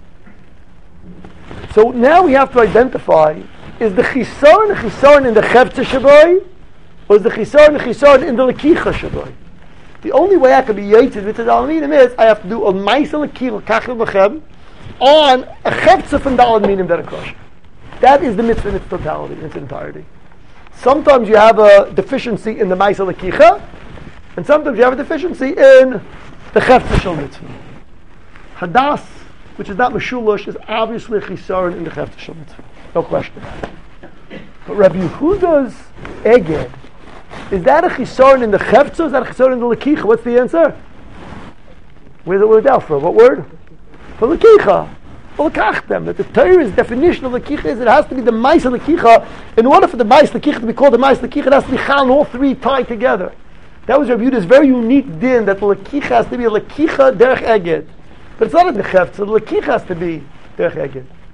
So now we have to identify, is the chisaron a chisaron in the chefza shaboy, or is the chisaron a chisaron in the l'kicha shaboy? The only way I can be Yitzay with the daled minim is I have to do l'mais l'kicha kachel b'chem on a chefza from daled minim that are kosher. That is the mitzvah in its totality, in its entirety. Sometimes you have a deficiency in the ma'aseh l'kicha, and sometimes you have a deficiency in the chefza shel mitzvah. Hadas, which is not meshulash, is obviously a chisaron in the chefza shel mitzvah. No question. But Rabbi Yehuda's eged, is that a chisaron in the chefza, or is that a chisaron in the l'kicha? What's the answer? Where's the word out for? What word? For l'kicha. Well, them. That the Torah's definition of l'kicha is it has to be the ma'aseh l'kicha. In order for the ma'aseh l'kicha to be called the ma'aseh l'kicha, it has to be chal, all three tied together. That was Rabbi Yehuda's very unique din, that the l'kicha has to be a l'kicha derech eged. But it's not in the chefza, the l'kicha has to be derech eged.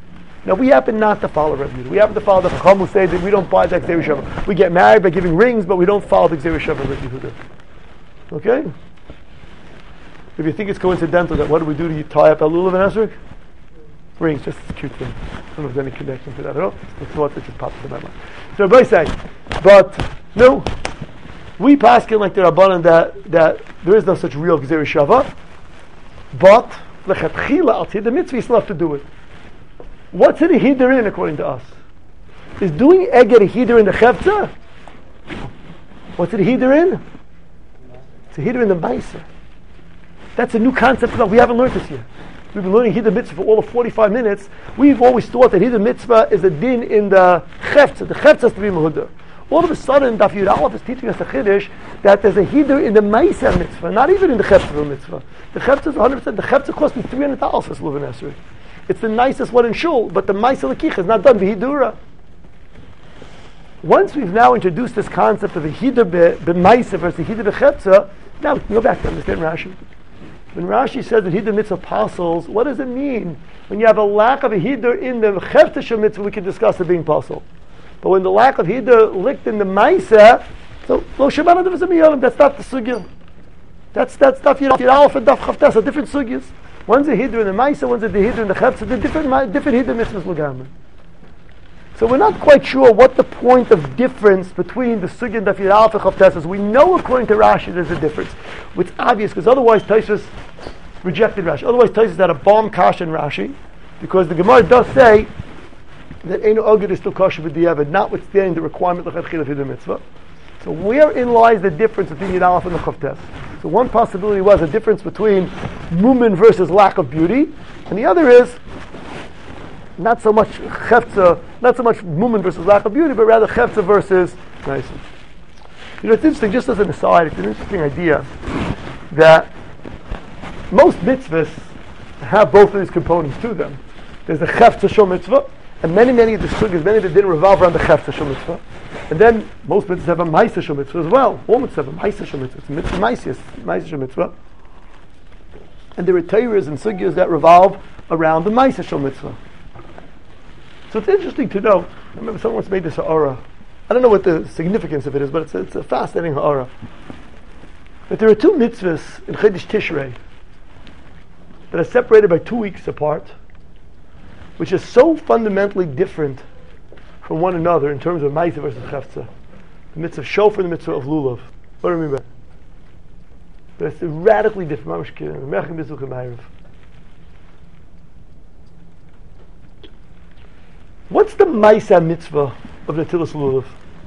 Now we happen not to follow Rabbi Yehuda. We happen to follow the Chacham who say that we don't buy the Gzera Shava. We get married by giving rings, but we don't follow the Gzera Shava of Rabbi Yehuda. Okay? If you think it's coincidental that what do we do to tie up a lulav and esrog? Rings, just a cute thing. I don't know if there's any connection to that at all. It's a thought that just popped into my mind. So everybody say, but no, we paskin like the Rabbanan that that there is no such real Gzera Shava, but lechatchila al the mitzvah you still have to do it. What's it a hider in according to us? Is doing eger a hider in the chevtza? What's it a hider in? It's a hider in the meiser. That's a new concept. We haven't learned this yet. We've been learning Hiddur Mitzvah for all of forty-five minutes. We've always thought that Hiddur Mitzvah is a din in the Cheftzah. The Cheftzah has to be Mehudar. All of a sudden, Daf Yud Aleph is teaching us a Chiddush that there's a Hiddur in the Meiser Mitzvah, not even in the Cheftzah Mitzvah. The Cheftzah is one hundred percent. The Cheftzah cost me three hundred dollars for Sluven Esrei. It's the nicest one in Shul, but the Meiser Lekich is not done V'Hidura. Once we've now introduced this concept of a Hiddur B'Meiser versus a Hiddur B'Cheftzah, now we can go back to understand Rashi. When Rashi says that Hiddur Mitzvah apostles, what does it mean? When you have a lack of a Hiddur in the Cheftesh Mitzvah, we can discuss it being apostle. But when the lack of Hiddur licked in the Maisa, so Lo Shemana Devazim Yolim, that's not the Sugya. That's that's Daf Yud Aleph and Daf Chavtes, are different Sugyas. One's a Hiddur in the Maisa, one's a Hiddur in the Cheftesh, they're different, different Hiddur Mitzvahs Lugamen. So we're not quite sure what the point of difference between the Sugya and Daf Yud Aleph and Chavtes is. We know according to Rashi there's a difference. It's obvious because otherwise Tosfos rejected Rashi. Otherwise Tosfos had a bomb kash in Rashi because the Gemara does say that Eino Oged is still kosher with the Eved, notwithstanding the requirement of Lechatchila of Hiddur Mitzvah. So wherein lies the difference between Yud Aleph and the Chavtes? So one possibility was a difference between mumin versus lack of beauty, and the other is not so much chefza, not so much mumin versus lack of beauty, but rather chefza versus nice. You know, it's interesting, just as an aside, it's an interesting idea that most mitzvahs have both of these components to them. There's the chefza shel mitzvah, and many, many of the sugyas, many of them didn't revolve around the chefza shel mitzvah. And then most mitzvahs have a ma'aseh shel mitzvah as well. All mitzvahs have a ma'aseh shel mitzvah. It's a mitzvah ma'aseh, ma'aseh shel mitzvah. And there are teiras and sugyas that revolve around the ma'aseh shel mitzvah. So it's interesting to know. I remember someone once made this ha'ara. I don't know what the significance of it is, but it's a, it's a fascinating ha'ara. But there are two mitzvahs in Chodesh Tishrei that are separated by two weeks apart, which is so fundamentally different from one another in terms of Ma'aseh versus Chefza. The mitzvah of Shofar and the mitzvah of Lulav. What do I mean by that? But it's radically different. What's the Ma'aseh mitzvah of Netilas Lulav?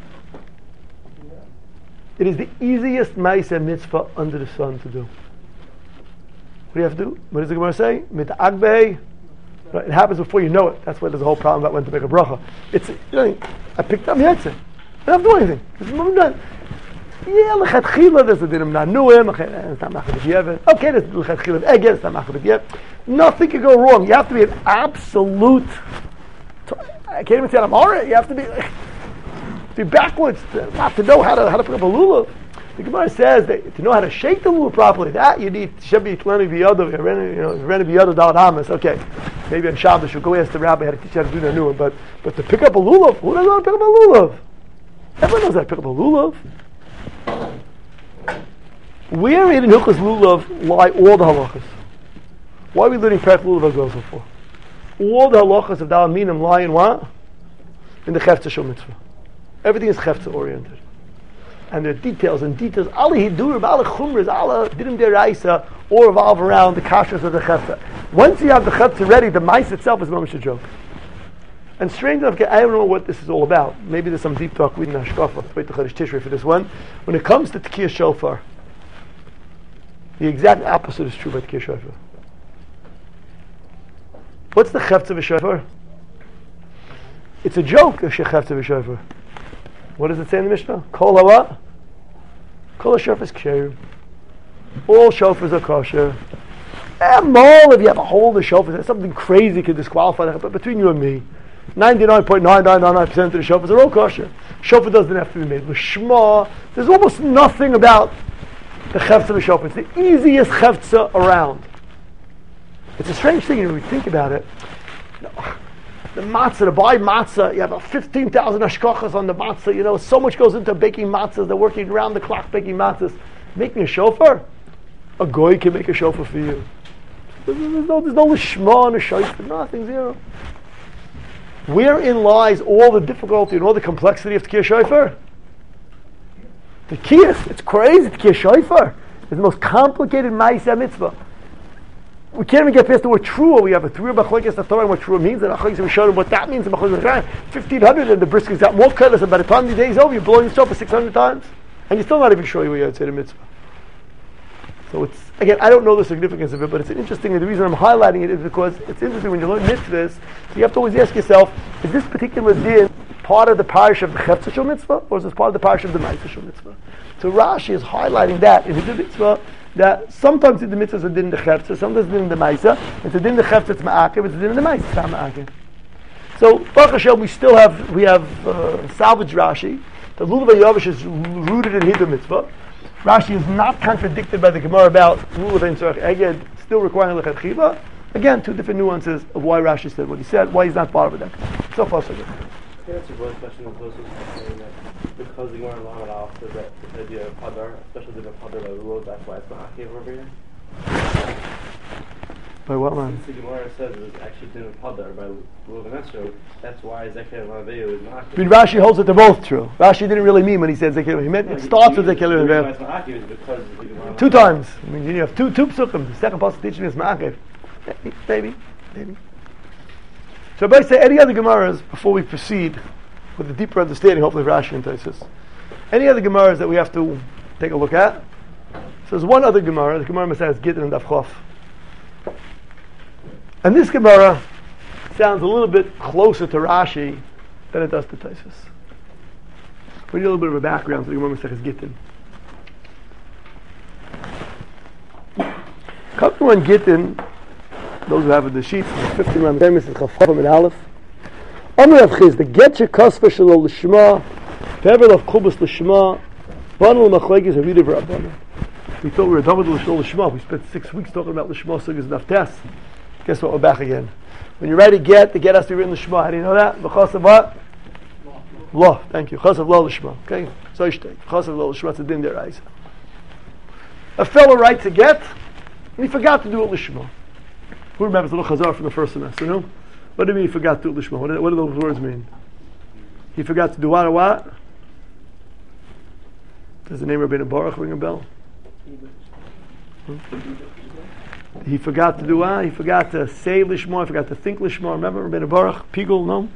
It is the easiest Ma'aseh mitzvah under the sun to do. What do you have to do? What does the Gemara say? Mit'agbei. Right, it happens before you know it. That's why there's a whole problem about when to make a bracha. It's, you know, I picked up Yetzir. I don't have to do anything. It's done. Yeah, l'chatchila, there's a dinim nanuim. It's not machad b'diavad. Okay, there's l'chatchila b'eged. It's not machad b'diavad. Nothing can go wrong. You have to be an absolute. I can't even say I'm alright. You have to be to be backwards, to, not to know how to how to pick up a lulav. The Gemara says that to know how to shake the lulav properly, that you need should be learning biyado, you know, learning biyado dal hamas. Okay, maybe on Shabbos you'll go ask the rabbi how to teach you how to do nanuim. But but to pick up a lulav, who doesn't know how to pick up a lulav? Everyone knows how to pick up a lulav. Where in Hilchos Lulav lie all the halachas? Why are we learning Perek Lulav Hagozel for? All the halachas of Dal Minim lie in what? In the Cheftzah Shel Mitzvah. Everything is Cheftzah oriented. And there are details and details. All Hidurim, all Chumras, all Dinim Deraisa all revolve around the kashrus of the Cheftzah. Once you have the Cheftzah ready, the mice itself is mamish a joke. And strange enough, I don't know what this is all about. Maybe there's some deep talk with Nashkafa. Wait till Chodesh Tishrei for this one. When it comes to Tekiyah Shofar, the exact opposite is true by Tekiyah Shofar. What's the Cheftzah V'Shofar? It's a joke of Cheftzah V'Shofar. What does it say in the Mishnah? Kol ha-what? Kol ha-shofar is ksher. All shofars are kosher. And more if you have a whole of the shofars, something crazy could disqualify that. But between you and me, ninety-nine point nine nine nine nine percent of the shofars are all kosher. Shofar doesn't have to be made with shema. There's almost nothing about the Cheftzah V'Shofar. It's the easiest Cheftzah around. It's a strange thing when we think about it. You know, the matzah, to buy matzah, you have a fifteen thousand hashkachas on the matzah, you know, so much goes into baking matzahs, they're working around the clock baking matzahs. Making a shofar? A goy can make a shofar for you. There's no, there's no lishma and a shofar, nothing, zero. Wherein lies all the difficulty and all the complexity of Tkiyah Shofar? The Kiyas, it's crazy, Tkiyah Shofar. It's the most complicated Ma'aseh mitzvah. We can't even get past the word trua. We have a three b'chlekes the Torah and what trua means, and achlekas we showed them what that means. Fifteen hundred, and the brisket got more colors, and by the time the day is over, you're blowing yourself for six hundred times, and you're still not even sure you would say the mitzvah. So it's again, I don't know the significance of it, but it's interesting. And the reason I'm highlighting it is because it's interesting when you learn mitzvahs. So you have to always ask yourself: is this particular din part of the parish of the Chefetz Shel mitzvah, or is this part of the parish of the Ma'aseh Shel mitzvah? So Rashi is highlighting that in his mitzvah. That sometimes the mitzvahs are din in the chefetz, sometimes din in the ma'aseh. It's a din in the chefetz, it's ma'akev. It's a din in the ma'aseh, it's not ma'akev. So Baruch Hashem, we still have we have uh, salvaged Rashi. The lulav yavish is rooted in Hiddur mitzvah. Rashi is not contradicted by the Gemara about lulav ein tzorach eged, still requiring lechatchiva. Again, two different nuances of why Rashi said what he said, why he's not part of it. So far, so good. Can I answer one question of those who saying that because the Gemara in Lamed Aleph said that the idea of Hadar, especially the Hadar by Lulav, that's why it's Ma'akev over here? By what man? Since the Gemara says it was actually din of Hadar by Lulav and Esro, that's why Zekel and Laveu is Ma'akev. I mean, Rashi holds that they're both true. Rashi didn't really mean when he said Zekel. He meant No, it starts with the Zekel and reason why Laveu. it's Ma'akev is because the Gemara Two times. I mean, you have two two psukim. The second pasuk teaching is Ma'akev. Maybe, maybe. So, if I say any other Gemaras before we proceed with a deeper understanding, hopefully Rashi and Tosfos. Any other Gemaras that we have to take a look at? So there's one other Gemara, the Gemara says Gittin and Daf Chof. And this Gemara sounds a little bit closer to Rashi than it does to Tosfos. We need a little bit of a background to the Gemara says Gittin. Coming on Gittin, those who have it, the sheets, fifteen around the famous is Chafam and Aleph. Amr of Chiz, the Getche Kasva Shelo L'Shma, Pevel of Chubas L'Shma, Banu L'Machlekes Havida V'Rabbana. We thought we were done with L'Shma L'Shma. We spent six weeks talking about L'Shma Sugas and Naftes. Guess what? We're back again. When you write a get, the get has to be written L'Shma. How do you know that? B'chas of what? Law. Thank you. Chas of Law L'Shma. Okay? So you take. Chas of Law L'Shma. It's a din deraisa. A fellow writes a get, and he forgot to do it L'Shma. Who remembers the little chazar from the first semester? You know? What do you mean he forgot to do L'Shma? What, do- what do those words mean? He forgot to do what or what? Does the name of Rabbeinu Baruch ring a bell? Hmm? He forgot to do what? He forgot to say L'Shma, he forgot to think L'Shma. Remember Rabbeinu Baruch? Pigul, no?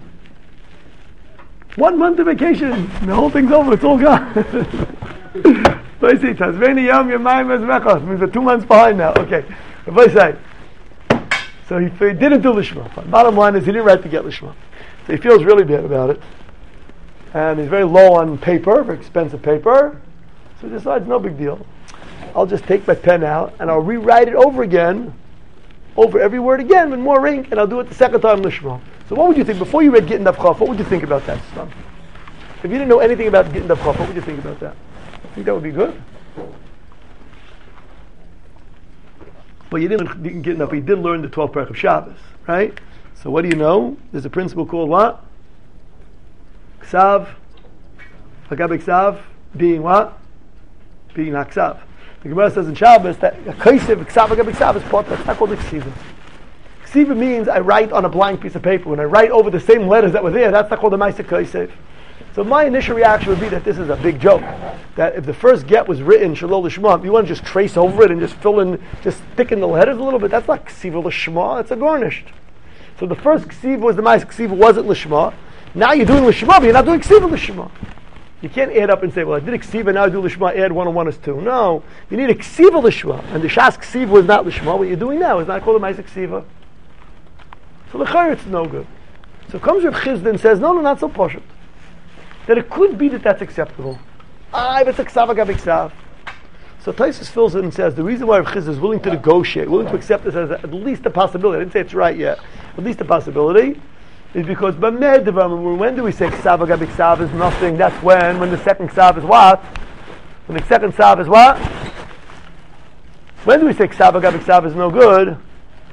One month of vacation, and the whole thing's over, it's all gone. So I say, Tazveni Yom Yamayim Ez Mechos, means we're two months behind now. Okay. If I say, so he, he didn't do Lishma. Bottom line is he didn't write to get Lishma. So he feels really bad about it. And he's very low on paper, very expensive paper. So he decides, no big deal. I'll just take my pen out and I'll rewrite it over again, over every word again with more ink, and I'll do it the second time Lishma. So what would you think, before you read Gittin Daf Chof, what would you think about that stuff? If you didn't know anything about Gittin Daf Chof, what would you think about that? I think that would be good. But you didn't, didn't get enough, but you did learn the twelve Perek of Shabbos, right? So what do you know? There's a principle called what? Ksav. Hagabe Ksav, being what? Being Haksav. The Gemara says in Shabbos that a Kaisev, Ksav, Hagabe Ksav is part, that's not called a Ksiva. Ksiva means I write on a blank piece of paper. When I write over the same letters that were there, that's not called a Maisa Kaisev. So my initial reaction would be that this is a big joke. That if the first get was written Shalol L'Shma, you want to just trace over it and just fill in, just thicken the letters a little bit. That's not Ksiva L'Shma, it's a garnished. So the first Ksiva was the Ma'is Ksiva, wasn't L'Shma. Now you're doing L'Shma, but you're not doing Ksiva L'Shma. You can't add up and say, well, I did a Ksiva, now I do L'Shma, add one and one is two. No, you need a Ksiva L'Shma. And the Shas Ksiva was not L'Shma. What you're doing now is not called a Ma'is Ksiva. So L'chayr, it's no good. So comes Rav Chizda and says, no, no, not so poshut. That it could be that that's acceptable. Ah, if it's a ksav, agab ksav. So Tosfos fills in and says the reason why Rav Chizda is willing to negotiate, willing to accept this as a, at least a possibility, I didn't say it's right yet, at least a possibility, is because when do we say ksav, agab ksav is nothing? That's when, when the second ksav is what? When the second ksav is what? When do we say ksav, agab ksav is no good?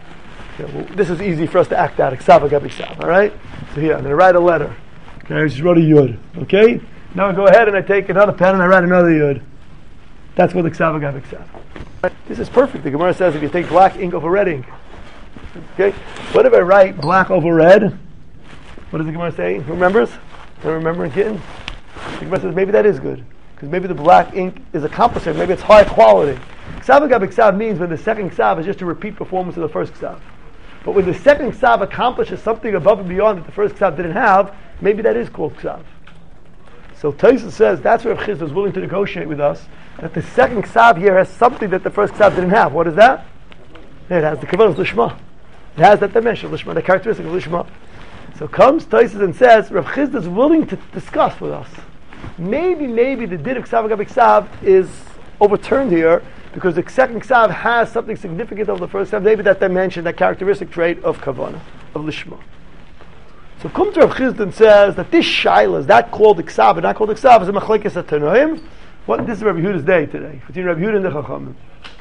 Okay, well, this is easy for us to act out. Ksav agav ksav. All right. So here, I'm going to write a letter. Okay, I just wrote a yud. Okay. Now I go ahead and I take another pen and I write another yud. That's what the ksav agav ksav. Right. This is perfect. The Gemara says if you take black ink over red ink. Okay. What if I write black over red? What does the Gemara say? Who remembers? Don't remember in kitten? The Gemara says maybe that is good. Because maybe the black ink is a composite. Maybe it's high quality. Ksav agav ksav means when the second ksav is just a repeat performance of the first ksav. But when the second ksav accomplishes something above and beyond that the first ksav didn't have, maybe that is called ksav. So Tosfos says that's where Rav Chisda is willing to negotiate with us, that the second ksav here has something that the first ksav didn't have. What is that? It has the kavanah lishma. It has that dimension of lishma, the characteristic of lishma. So comes Tosfos and says Rav Chisda is willing to discuss with us. Maybe, maybe the din of ksav agav ksav is overturned here because the second ksav has something significant of the first ksav. Maybe that dimension, that characteristic trait of kavanah, of lishma. So comes Rav Chisda and says that this shaila is that called the ksav and not called the ksav is a machlekes atanoim. What this is Rabbi Yehuda's day today between Rabbi Yehuda and the Chachamim.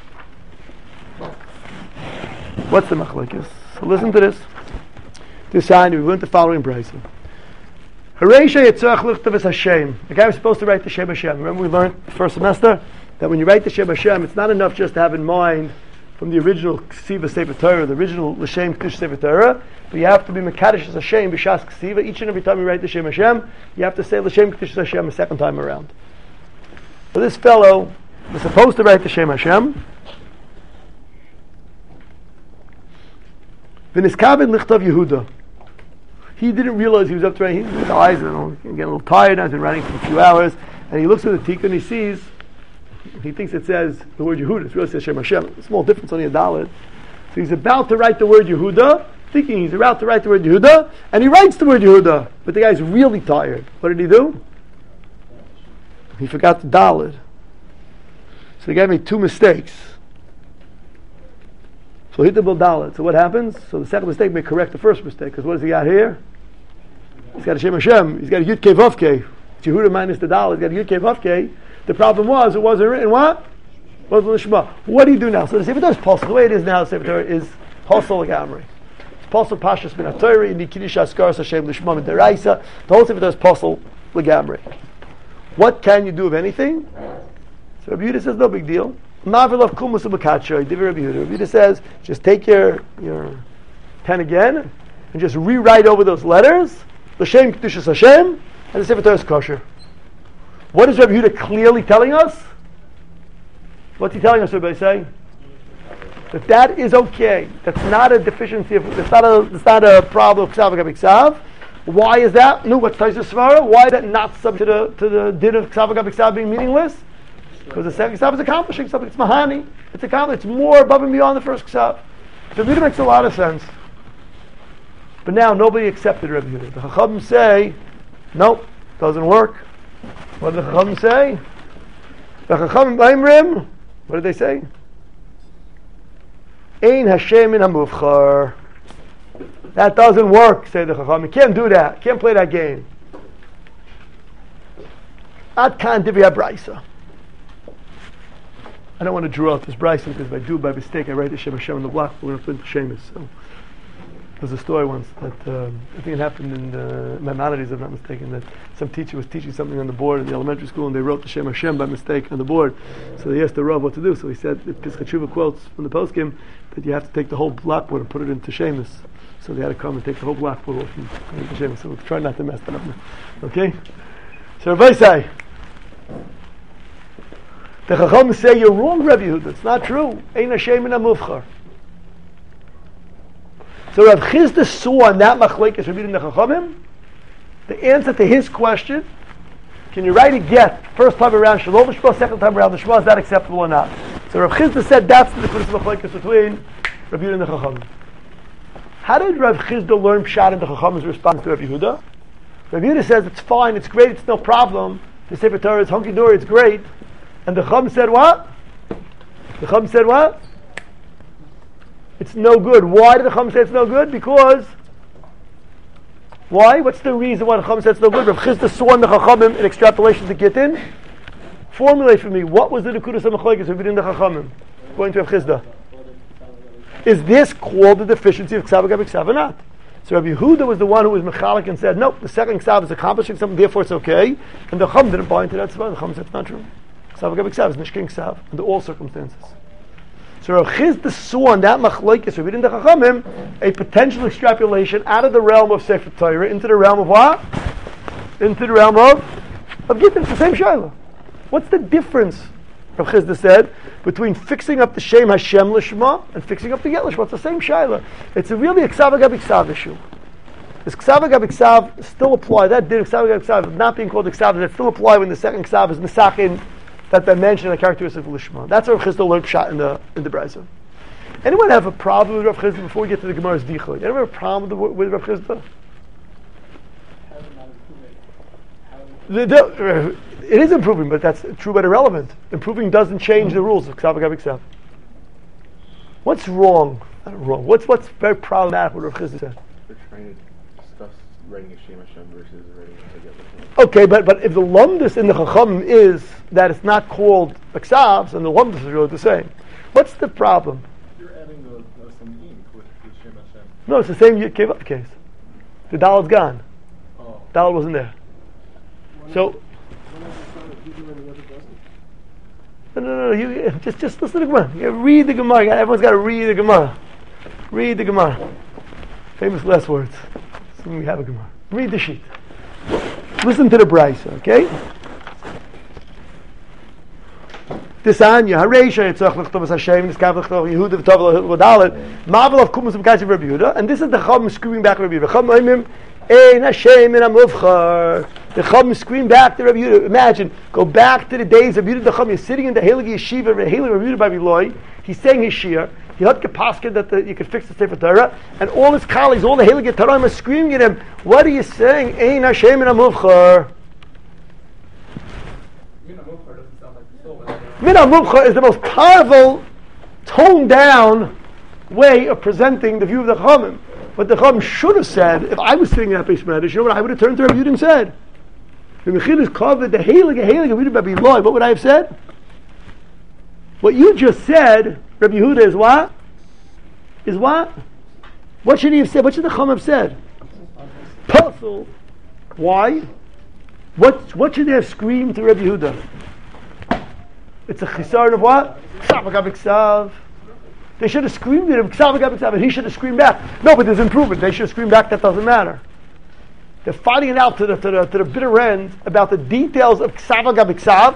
What's the machlekes? So listen to this. This sign we learned the following brayso. Hareisha yitzach lichtav Hashem. The guy was supposed to write the Shem Hashem. Remember we learned the first semester that when you write the Shem Hashem, it's not enough just to have in mind from the original Ksiva Sefer Torah, the original L'Shem K'tush Sefer Torah, but you have to be Mekadosh as Hashem b'shas Ksiva. Each and every time you write the Shem Hashem, you have to say L'Shem K'tush Hashem a second time around. So this fellow was supposed to write the Shem Hashem. V'niskaven lichtav Yehuda. He didn't realize he was up to writing. His eyes are getting a little tired. Now he's been writing for a few hours, and he looks at the tikka and he sees. He thinks it says the word Yehuda. It really says Shem Hashem. A small difference, only a dalet. So he's about to write the word Yehuda, thinking he's about to write the word Yehuda, and he writes the word Yehuda. But the guy's really tired. What did he do? He forgot the dalet. So the guy made two mistakes. So he hit the dalet. So what happens? So the second mistake may correct the first mistake. Because what does he got here? He's got a Shem Hashem. He's got a Yud Kei Vav Kei. Yehuda minus the dalet. He's got a Yud Kei Vav Kei. The problem was it wasn't written what? It wasn't Lishma. What do you do now? So the Sefer Torah is possible. The way it is now, the Sefer Torah is Hosel Lagamri. It's possible Pashas Min HaTorah, Inni Kiddush Askaras Hashem Lishma Min Deraisa. The whole Sefer Torah is possible Lagamri. What can you do of anything? So Rabbi Yehuda says no big deal. Navil of Kumus Ubakacha. Divi Rabbi Yehuda. Rabbi Yehuda says just take your your pen again and just rewrite over those letters. L'Shem Kedushas Hashem, and the Sefer Torah is kosher. What is Rabbi Yehuda clearly telling us? What's he telling us, everybody say? That that is okay. That's not a deficiency of, that's not a, that's not a problem of Ksav Agav Ksav. Why is that? No, what's Taisa Svara? Why is that not subject to the, to the din of Ksav Agav Ksav being meaningless? Because the second Ksav is accomplishing something. It's Mahani. It's accomplished. It's more above and beyond the first Ksav. So Rabbi Yehuda makes a lot of sense. But now nobody accepted Rabbi Yehuda. The Chachamim say, nope, doesn't work. What did the Chachamim say? The Chachamim Baimrim, what did they say? Ein Hashem in HaMuvchar. That doesn't work, say the Chachamim. You can't do that. You can't play that game. Ad kan divya braysa. I don't want to draw out this braysa because if I do by mistake, I write the Shem Hashem on the block. We're going to put the Shemus. So there's a story once that um, I think it happened in uh, Maimonides, if I'm not mistaken, that some teacher was teaching something on the board in the elementary school and they wrote the Shem Hashem by mistake on the board. So he asked the Rav what to do. So he said, the Pesach Tshuva quotes from the poskim that you have to take the whole blackboard and put it into Shemus. So they had to come and take the whole blackboard off and put it into Shemus. So we'll try not to mess that up. Okay? So Rabbi say, the Chacham say you're wrong, Rabbi Yehuda. It's not true. Ein Hashem in HaMuvchar. So Rav Chisda saw on that machlekes Rabbi Yehuda and the Chachamim the answer to his question: can you write a get first time around Shalom Shema, second time around the Shema? Is that acceptable or not? So Rav Chisda said that's the difference of machlekes between Rabbi Yehuda and the Chachamim. How did Rav Chisda learn Pshat in the Chachamim's response to Rabbi Yehuda? Rabbi Yehuda says it's fine, it's great, it's no problem. The Sefer Torah is hunky dory, it's great. And the Chacham said what? The Chacham said what? It's no good. Why did the Chacham say it's no good? Because why? What's the reason why the Chacham said it's no good? Rav Chisda saw in the Chachamim in extrapolation to Gittin. Formulate for me, what was the Nekudas HaMachlekes of the Chachamim according to Rav Chisda? Is this called the deficiency of Ksav Gabik Ksav or not? So Rabbi Yehuda was the one who was mechalik and said, no, the second Ksav is accomplishing something, therefore it's okay. And the Chum didn't buy into that Tzvah. The Chum said it's not true. Ksav Gabik Ksav is Nishkin Ksav under all circumstances. So Rav Chisda saw on that machlokes Rabbi Yehuda and Chachamim a potential extrapolation out of the realm of Sefer Torah into the realm of what? Into the realm of of Gittin. It's the same shayla. What's the difference, Rav Chisda said, between fixing up the Shem Hashem Lishma and fixing up the Get Lishma? It's the same shayla. It's a really a Ksav Gabik Ksav issue. Does Ksav Gabik Ksav still apply? That did Ksav Gabik Ksav not being called Ksav, does it still apply when the second Ksav is Misakin, that dimension and the characteristic of Lishma? That's Rav Chisda learned shot in the in the Brisa. Anyone have a problem with Rav Chisda before we get to the Gemara's Dichoi? Anyone have a problem with, with Rav Chisda? The, the, it is improving, but that's true but irrelevant. Improving doesn't change the rules of Ksav Gabik Ksav. What's wrong? Not wrong. What's what's very problematic with Rav Chisda said? We're trying to discuss writing a Shem Hashem versus writing a Get Lishma. Okay, but but if the lumdus in the Chacham is that it's not called a Ksav, then the lumdus is really the same. What's the problem? You're adding the, the some ink with the Shem Hashem. No, it's the same Yud case. The Dalet's gone. Oh. Dalet wasn't there. So, no, no, no, you, just, just listen to the Gemara. You read the Gemara. Everyone's got to read the Gemara. Read the Gemara. Famous last words. So we have a Gemara. Read the sheet. Listen to the Brisa, okay? Tisanya, Hareisha, Yitzchak, L'chtov, Hashem, Niskav, L'chtov, Yehuda, V'tov, L'dalet, Mavel of Kumus, M'kash, Rabbi Yehuda, and this is the Chum screaming back Rabbi Yehuda. Chum Oimim, Ein Hashem in Amuvchar. The Chum scream back to Rabbi Yehuda. Imagine, go back to the days of Yehuda the Chum. You're sitting in the Heilige Yeshiva, Heilige Rabbi Yehuda by Biloi. He's saying his shir. He had kapasket that the, you could fix the Sefer Torah, and all his colleagues, all the Heilige Torah are screaming at him. What are you saying? Ein Hashem in Amuvchar. Min Amuvchar is the most powerful, toned down way of presenting the view of the Chachamim. What the Chacham should have said, if I was sitting in that base Medrash, you know what I would have turned to Rabbi Yehuda and said? The Mechil is covered, the Heilige, Heilige, Rabbi Yehuda Babi Loi. What would I have said? What you just said, Rabbi Yehuda, is what? Is what? What should he have said? What should the Chacham have said? Puzzle. Why? What What should they have screamed to Rabbi Yehuda? It's a chisaron of what? Ksav Gabik Ksav. They should have screamed at him, Ksav Gabik Ksav, and he should have screamed back. No, but there's improvement. They should have screamed back. That doesn't matter. They're fighting it out to the to the to the bitter end about the details of Ksav Gabik Ksav,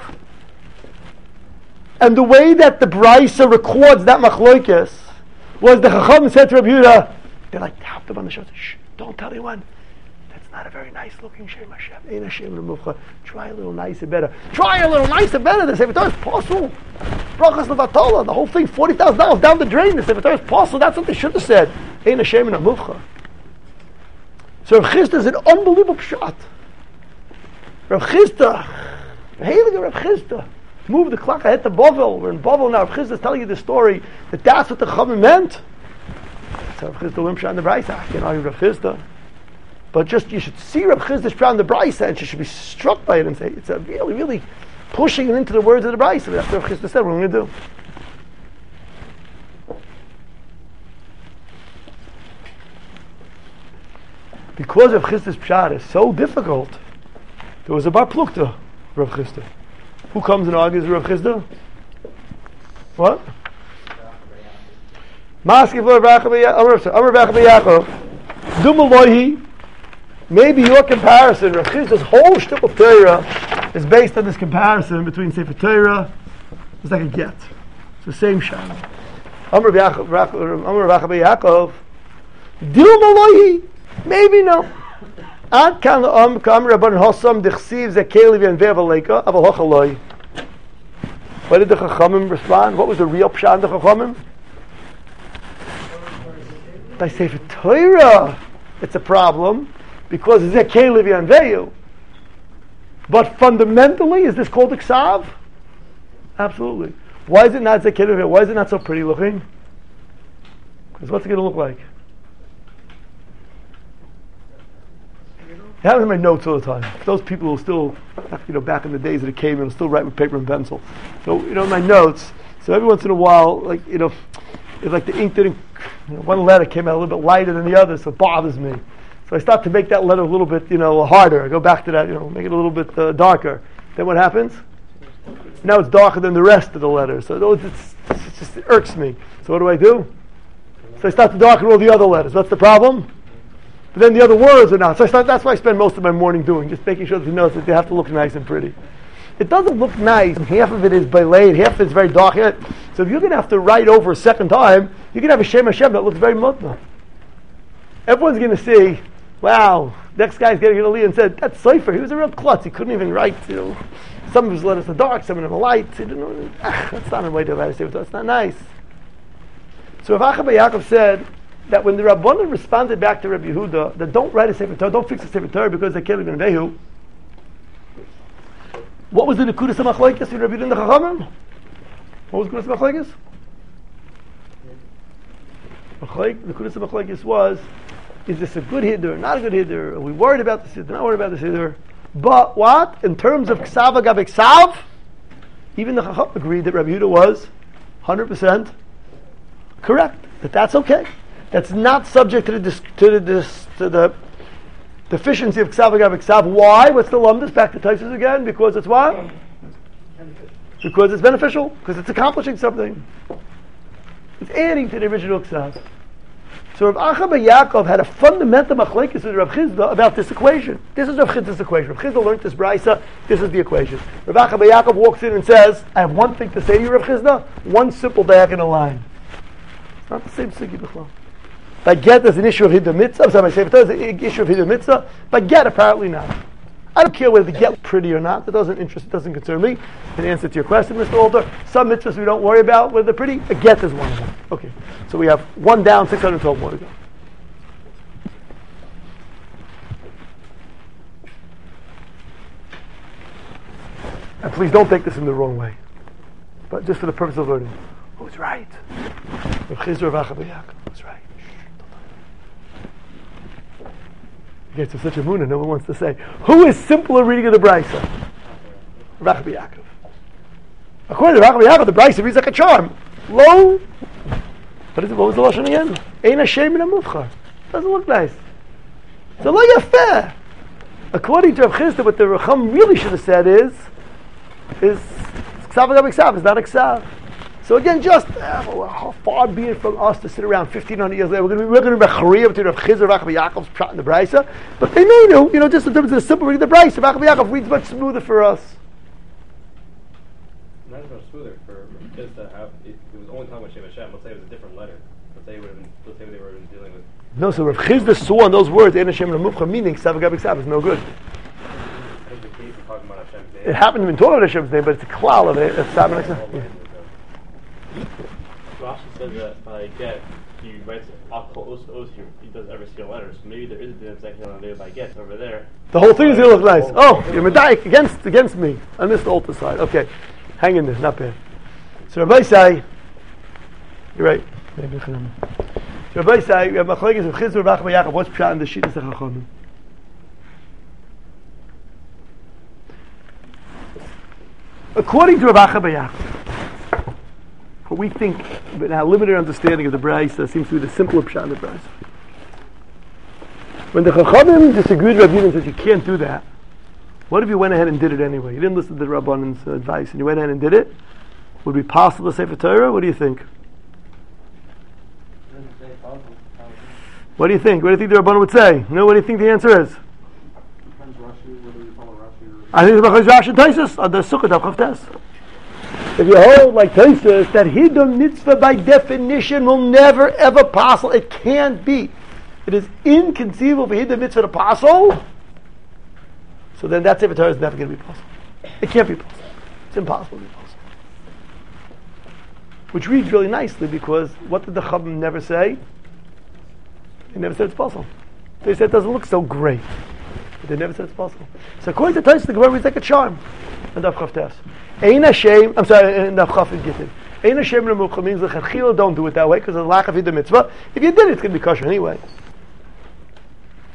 and the way that the Brisa records that machloikes was the Chacham said to Rabbi Yehuda, they like tapped him on the shoulder. Shh, don't tell anyone. That's not a very nice looking Shem Hashem. Ain't Hashem l'muvcha. Try a little nicer, better. Try a little nicer, better. The Sefer Torah is possible. Brachas levatola. The whole thing, forty thousand dollars down the drain. The Sefer Torah is possible. That's what they should have said. Ain't Hashem l'muvcha. So Rav Chisda is an unbelievable shot. Rav Chisda, Heilige Rav Chisda, move the clock ahead to Bovel. We're in Bovel now. Rav Chisda is telling you the story that that's what the Chachamim meant. So Rav Chisda limp shot in the Brisa. I can't argue Rav Chisda. But just you should see Rav Chisda's shot in the Brisa, and you should be struck by it and say it's a really, really pushing it into the words of the Brisa. That's what Rav Chisda said. What are we going to do? Because Rav Chisda's pshat is so difficult, there was a bar plukta, Rav Chisda. Who comes and argues with Rav Chisda? What? Maskiv lo Rav Yaakov. Dumalohi. Maybe your comparison, Rav Chisda's whole shtick of Torah is based on this comparison between Sefer Torah. It's like a get. It's the same shot. Amar Rav Yaakov. Dumalohi. Maybe no. Ad kan am kam rabban hosam dichsiv zekeli and vevaleka aval hochaloi. What did the Chachamim respond? What was the real pshat of the Chachamim? By Sefer Torah, it's a problem because zekeli and veil. But fundamentally, is this called a ksav? Absolutely. Why is it not zekeli? Why is it not so pretty looking? Because what's it going to look like? I have it in my notes all the time. Those people who still, you know, back in the days of the cavemen, still write with paper and pencil. So, you know, my notes. So every once in a while, like, you know, if like the ink didn't you know, one letter came out a little bit lighter than the other, so it bothers me. So I start to make that letter a little bit, you know, harder. I go back to that, you know, make it a little bit uh, darker. Then what happens? Now it's darker than the rest of the letter. So those, it's, it's just, it irks me. So what do I do? So I start to darken all the other letters. What's the problem? But then the other words are not. So I start, that's what I spend most of my morning doing, just making sure that you know that they have to look nice and pretty. It doesn't look nice. Half of it is belayed, half of it is very dark. So if you're going to have to write over a second time, you can have a Shem Hashem that looks very mutna. Everyone's going to see, wow, next guy's getting an Aliyah and said, that's Sefer. He was a real klutz. He couldn't even write, you know. Some of his letters are dark, some of them are light. He didn't know, ah, that's not a way to write a Sefer. That's not nice. So Rav Acha bar Yaakov said that when the Rabbanan responded back to Rabbi Yehuda that don't write a Sefer Torah, don't fix a Sefer Torah because they can't even Vehu. What was the Nekudas HaMachlokes with Rabbi Yehuda and the Chachamim? What was the Nekudas HaMachlokes? The Nekudas HaMachlokes was, is this a good Hiddur, not a good Hiddur? Are we worried about this Hiddur, not worried about this Hiddur? But what? In terms of Ksav Agav Ksav, even the Chacham agreed that Rabbi Yehuda was one hundred percent correct. That that's okay. That's not subject to the dis- to the dis- to the deficiency of Ksav Agav Ksav. Why? What's the lumdus? Back to Taisus again. Because it's what? Because it's beneficial. Because it's accomplishing something. It's adding to the original Ksav. So Rav Acha bar Yaakov had a fundamental machlekes with Rav Chizda about this equation. This is Rav Chizda's equation. Rav Chizda learned this brisa. This is the equation. Rav Acha bar Yaakov walks in and says, I have one thing to say to you, Rav Chizda. One simple diagonal line. It's not the same sugya b'chlal. By get, there's an issue of Hiddur Mitzvah. So I say, if there's an issue of Hiddur Mitzvah, by get, apparently not. I don't care whether the get pretty or not. That doesn't interest, it doesn't concern me. In answer to your question, Mister Alder, some mitzvahs we don't worry about whether they're pretty. A get is one of them. Okay, so we have one down, six hundred twelve more to go. And please don't take this in the wrong way, but just for the purpose of learning. Who's right? Rav Chizda Rav Acha bar Yaakov. Who's right? Gets to such a moon and no one wants to say, who is simpler reading of the Brisa? Rav Acha bar Yaakov. According to Rav Acha bar Yaakov, the Brisa reads like a charm. Lo, what is it? What was the lashon again? Ein Hashem min hamuvchar. Doesn't look nice. So lo yafeh. According to Rav Chizda, what the Racham really should have said is, is Ksav Agav Ksav, is not a Ksav. So again, just uh, how far be it from us to sit around fifteen hundred years later. We're going to be, we're going to be Mechariya between Rav Chizda, Rav Acha bar Yaakov's prat in the Brisa, but they may know, you know, just in terms of the simple reading of the Brisa, Rav Acha bar Yaakov reads much smoother for us. Not as much smoother for just to have it, it was only talking about Shem Hashem. Let's say it was a different letter. Let's say it would have been. Let's say they would have been dealing with. No, so Rav Chizda saw on those words, Ein Hashem min hamuvchar, meaning Ksav Agav Ksav is no good. The case of talking about Hashem's name. It happened to be talking about Hashem's name, but it's a klal of it. It's Ksav and Ksav. Rashi says that by get, he writes Akol Os Os here. He does every single letter. So maybe there is a din exactly on the by get over there. The whole thing is going to look nice. Oh, you're medayik against against me. I missed the altar side. Okay, hang in there, not bad. So Rabbi say, you're right. So Rabbi say, we have machlokes of Chizda Rav Acha bar Yaakov. What's pshat in the shittas HaChachamim? According to Rav Acha bar Yaakov, what we think, but our limited understanding of the Brisa seems to be the simpler pshat in the Brisa. When the Chachamim disagreed with Rav Yehuda and said you can't do that, what if you went ahead and did it anyway? You didn't listen to the Rabbanan's uh, advice and you went ahead and did it? Would it be possible to say for Torah? What do you think? What do you think? What do you think the Rabbanan would say? No, what do you think the answer is? I think it's about Rashi and Taisus on the Sukkot of Chavtes. If you hold like Taisus that Hiddur Mitzvah by definition will never ever possible, it can't be. It is inconceivable for Hiddur Mitzvah to possible. So then that Sefer Torah is never going to be possible. It can't be possible. It's impossible to be possible. Which reads really nicely because what did the Chachamim never say? They never said it's possible. They said it doesn't look so great. But they never said it's possible. So according to Taisus, the Gemara reads like a charm. And Daf Chavtes. Ein Hashem, I'm sorry, and Daf Chaf and Gittin. Ein Hashem L'Mucha means L'Chadchila don't do it that way because of the lack of Hiddur Mitzvah. If you did it, it's going to be kosher anyway.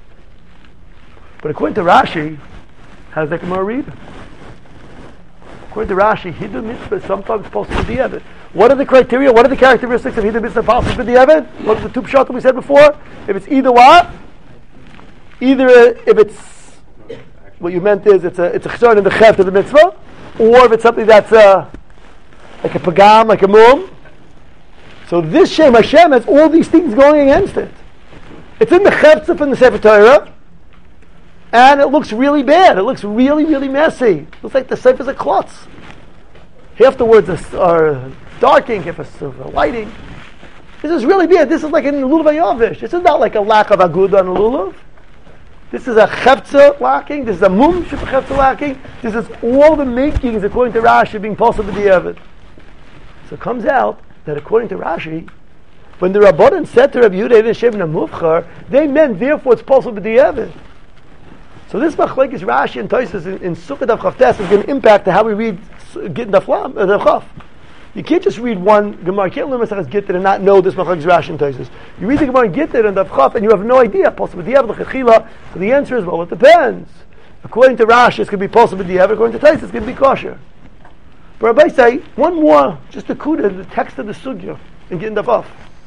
But according to Rashi, how does that Gemara read? According According to Rashi, Hiddur Mitzvah is sometimes possible to B'diavad. What are the criteria? What are the characteristics of Hiddur Mitzvah possible to B'diavad? What are the two pshat that we said before? If it's either what? Either if it's, what you meant is it's a it's a chesron in the cheft of the mitzvah, or if it's something that's uh, like a pagam, like a mum. So this Shem Hashem has all these things going against it. It's in the Cheftzah in the Sefer Torah, and it looks really bad. It looks really, really messy. It looks like the Sefer's a klotz. Half the words are, are dark ink, half is lighting. This is really bad. This is like in the Lulav HaYavish. This is not like a lack of Agudah on the Lulav. This is a Cheftzah lacking. This is a Mum Ship Cheftzah lacking. This is all the makings, according to Rashi, being possible to B'diavad. So it comes out that according to Rashi, when the Rabbanan said to Rabbi Yehuda Hashem Namufchar, they meant therefore it's possible to B'diavad. So this machlekes Rashi and Tosfos in, in Sukkot Daf Chavtes is going to impact how we read Gittin Daf Lam uh, Daf Chav. You can't just read one Gemara. You can't learn Maseches Gittin and not know this machlekes Rashi and Tosfos. You read the Gemara in Gittin and Daf Chav and you have no idea possible B'diavad l'chachila. So the answer is well, it depends. According to Rashi, it's going to be possible B'diavad. According to Tosfos, it's going to be kosher. But Rabbi say one more, just a kuda, the text of the sugya in Gittin Daf Chav.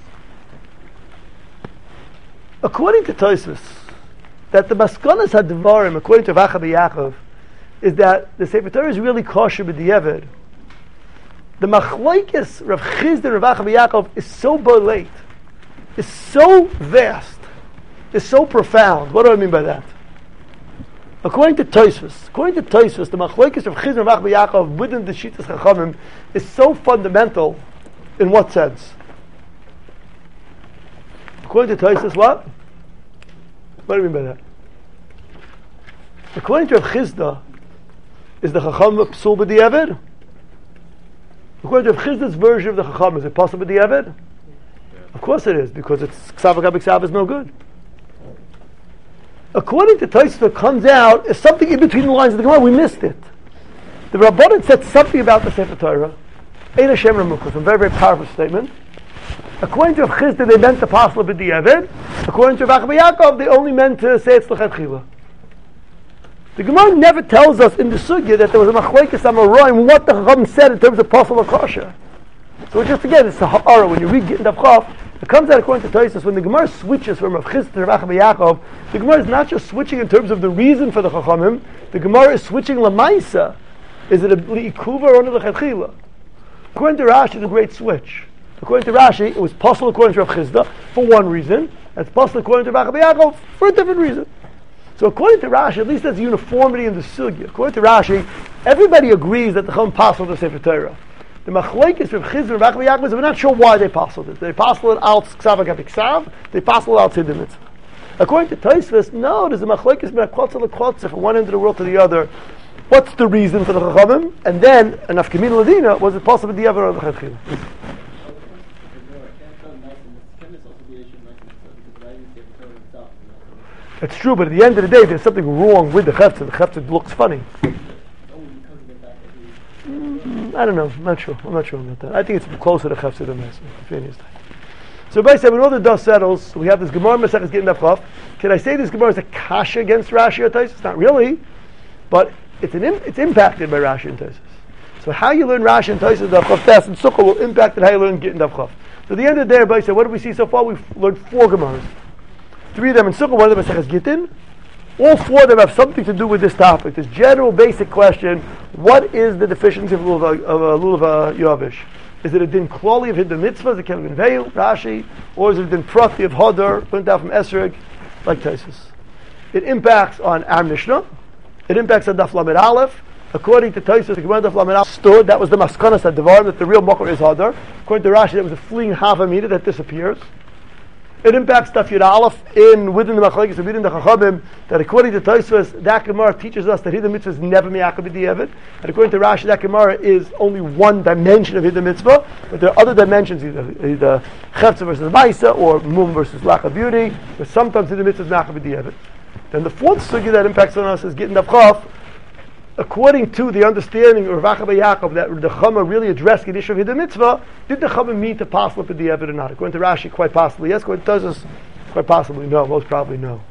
According to Tosfos, that the Maskonas HaDvarim, according to Vacha B'Yaakov, is that the Sefer Torah is really kosher b'diavad. The Machlokes Rav Chizda and Rav Vacha B'Yaakov is so boleit, is so vast, is so profound. What do I mean by that? According to Tosfos, according to Tosfos, the Machlokes Rav Chizda and Rav Vacha B'Yaakov within the Shittas Chachamim is so fundamental. In what sense? According to Tosfos, what? What do you mean by that? According to Rav Chizda, is the Chacham Psul B'diavad? According to Rav Chizda's version of the Chacham, is it possible B'diavad? Yeah. Of course it is, because it's Ksav HaGab Ksav is no good. According to Tosfos, it comes out as something in between the lines of the Gemara. We missed it. The Rabbanan said something about the Sefer Torah. Ein Hashem Ramuchas, a very, very powerful statement. According to Rav Chizda, they meant the possible b'diavad. According to Rav Yaakov, they only meant to say it's l'chatchila. The Gemara never tells us in the sugya that there was a machlekes amoraim what the Chacham said in terms of possible kosher. So just again, it's a ha'ara. When you read Gittin Daf Chav, it comes out according to Tosfos, when the Gemara switches from Rav Chizda to Rav Yaakov, the Gemara is not just switching in terms of the reason for the Chachamim, the Gemara is switching lamaisa. Is it a li'ikuva or a l'chatchila? According to Rashi, it's a great switch. According to Rashi, it was possible according to Rav Chizda for one reason. It's possible according to Rav Yaakov for a different reason. So according to Rashi, at least there's uniformity in the sugya. According to Rashi, everybody agrees that the Chacham passed the Sefer Torah. The machlekes Rav Chizda and Rav Yaakov, we're not sure why they passed it. They passed it out Ksav HaGab Ksav. They passed it out Siddur Mitzvah. According to Tosfos, no, there's a machlekes ben HaKotzer l'Kotzer from one end of the world to the other. What's the reason for the Chachamim? And then, an Afkamin Ladina, was it possible the ever of the Chachil? It's true, but at the end of the day, there's something wrong with the Cheftzah. The Cheftzah looks funny. Mm, I don't know. I'm not sure. I'm not sure about that. I think it's closer to Cheftzah than this. So, by saying, when all the dust settles, we have this Gemara Maseches Gittin Daf Chav. Can I say this Gemara is a kasha against Rashi or Tosfos? It's not really, but it's an Im- it's impacted by Rashi and Tosfos. So, how you learn Rashi and Tosfos Daf Chav and Sukkah will impact how you learn Gittin Daf Chav. So, at the end of the day, everybody said, what did we see so far? We've learned four Gemaras. Three of them in Sukkah, one of them in Maseches Gittin. All four of them have something to do with this topic. This general basic question: what is the deficiency of Lulav uh, Yavish? Is it a din klali of Hiddur Mitzvah, the Kelvin Veil, Rashi, or is it a din prati of Hadar, went down from Esrog, like Tosfos? It impacts on our Mishnah. It impacts on Daf Lamed Aleph. According to Tosfos, the Gemara Daf Lamed Aleph stood. That was the Maskonas HaDvarim, that the real Mokor is Hadar. According to Rashi, that was a fleeing half a meter that disappears. It impacts Daf Yud Aleph in within the Machlokes and within the Chachamim, that according to Tosfos, that Gemara teaches us that Hiddur Mitzvah is never miyakab b'diavad, and according to Rashi, that Gemara is only one dimension of Hiddur Mitzvah, but there are other dimensions, either, either Cheftzah versus Maisa, or Mum versus Lack of Beauty, but sometimes Hiddur Mitzvah is miyakab b'diavad. Then the fourth sugya that impacts on us is Gittin Daf Chav. According to the understanding of Rav Yaakov that the Chama really addressed the issue of Hiddur Mitzvah, did the Chama mean to pass with the Diavad or not? According to Rashi, quite possibly yes. According to Tosfos, quite possibly no. Most probably no.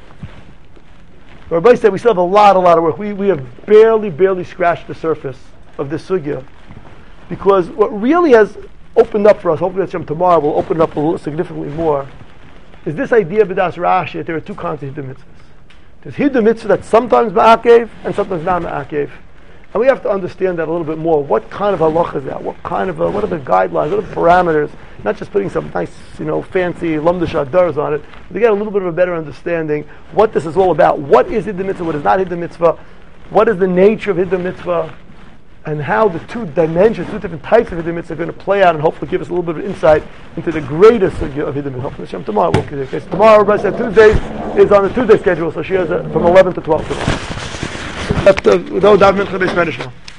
Rabbi said we still have a lot, a lot of work. We we have barely, barely scratched the surface of this sugya, because what really has opened up for us, hopefully Hashem tomorrow will open it up a little significantly more, is this idea of B'das Rashi that there are two kinds of Hiddur mitzvahs. There's Hiddur mitzvah that's sometimes ma'akev and sometimes not ma'akev. And we have to understand that a little bit more. What kind of halacha is that? What kind of, uh, what are the guidelines? What are the parameters? Not just putting some nice, you know, fancy lamdash adars on it, but to get a little bit of a better understanding what this is all about. What is Hiddur mitzvah? What is not Hiddur mitzvah? What is the nature of Hiddur mitzvah? And how the two dimensions, two different types of Hiddur mitzvah are going to play out and hopefully give us a little bit of insight into the greater sugya of Hiddur mitzvah. Hopefully Hashem tomorrow we'll get it. Tomorrow, Rabbi said Tuesdays is on the Tuesday schedule, so she has it from eleven to twelve. That's the, no, Dav Mincha Beis Medrash now.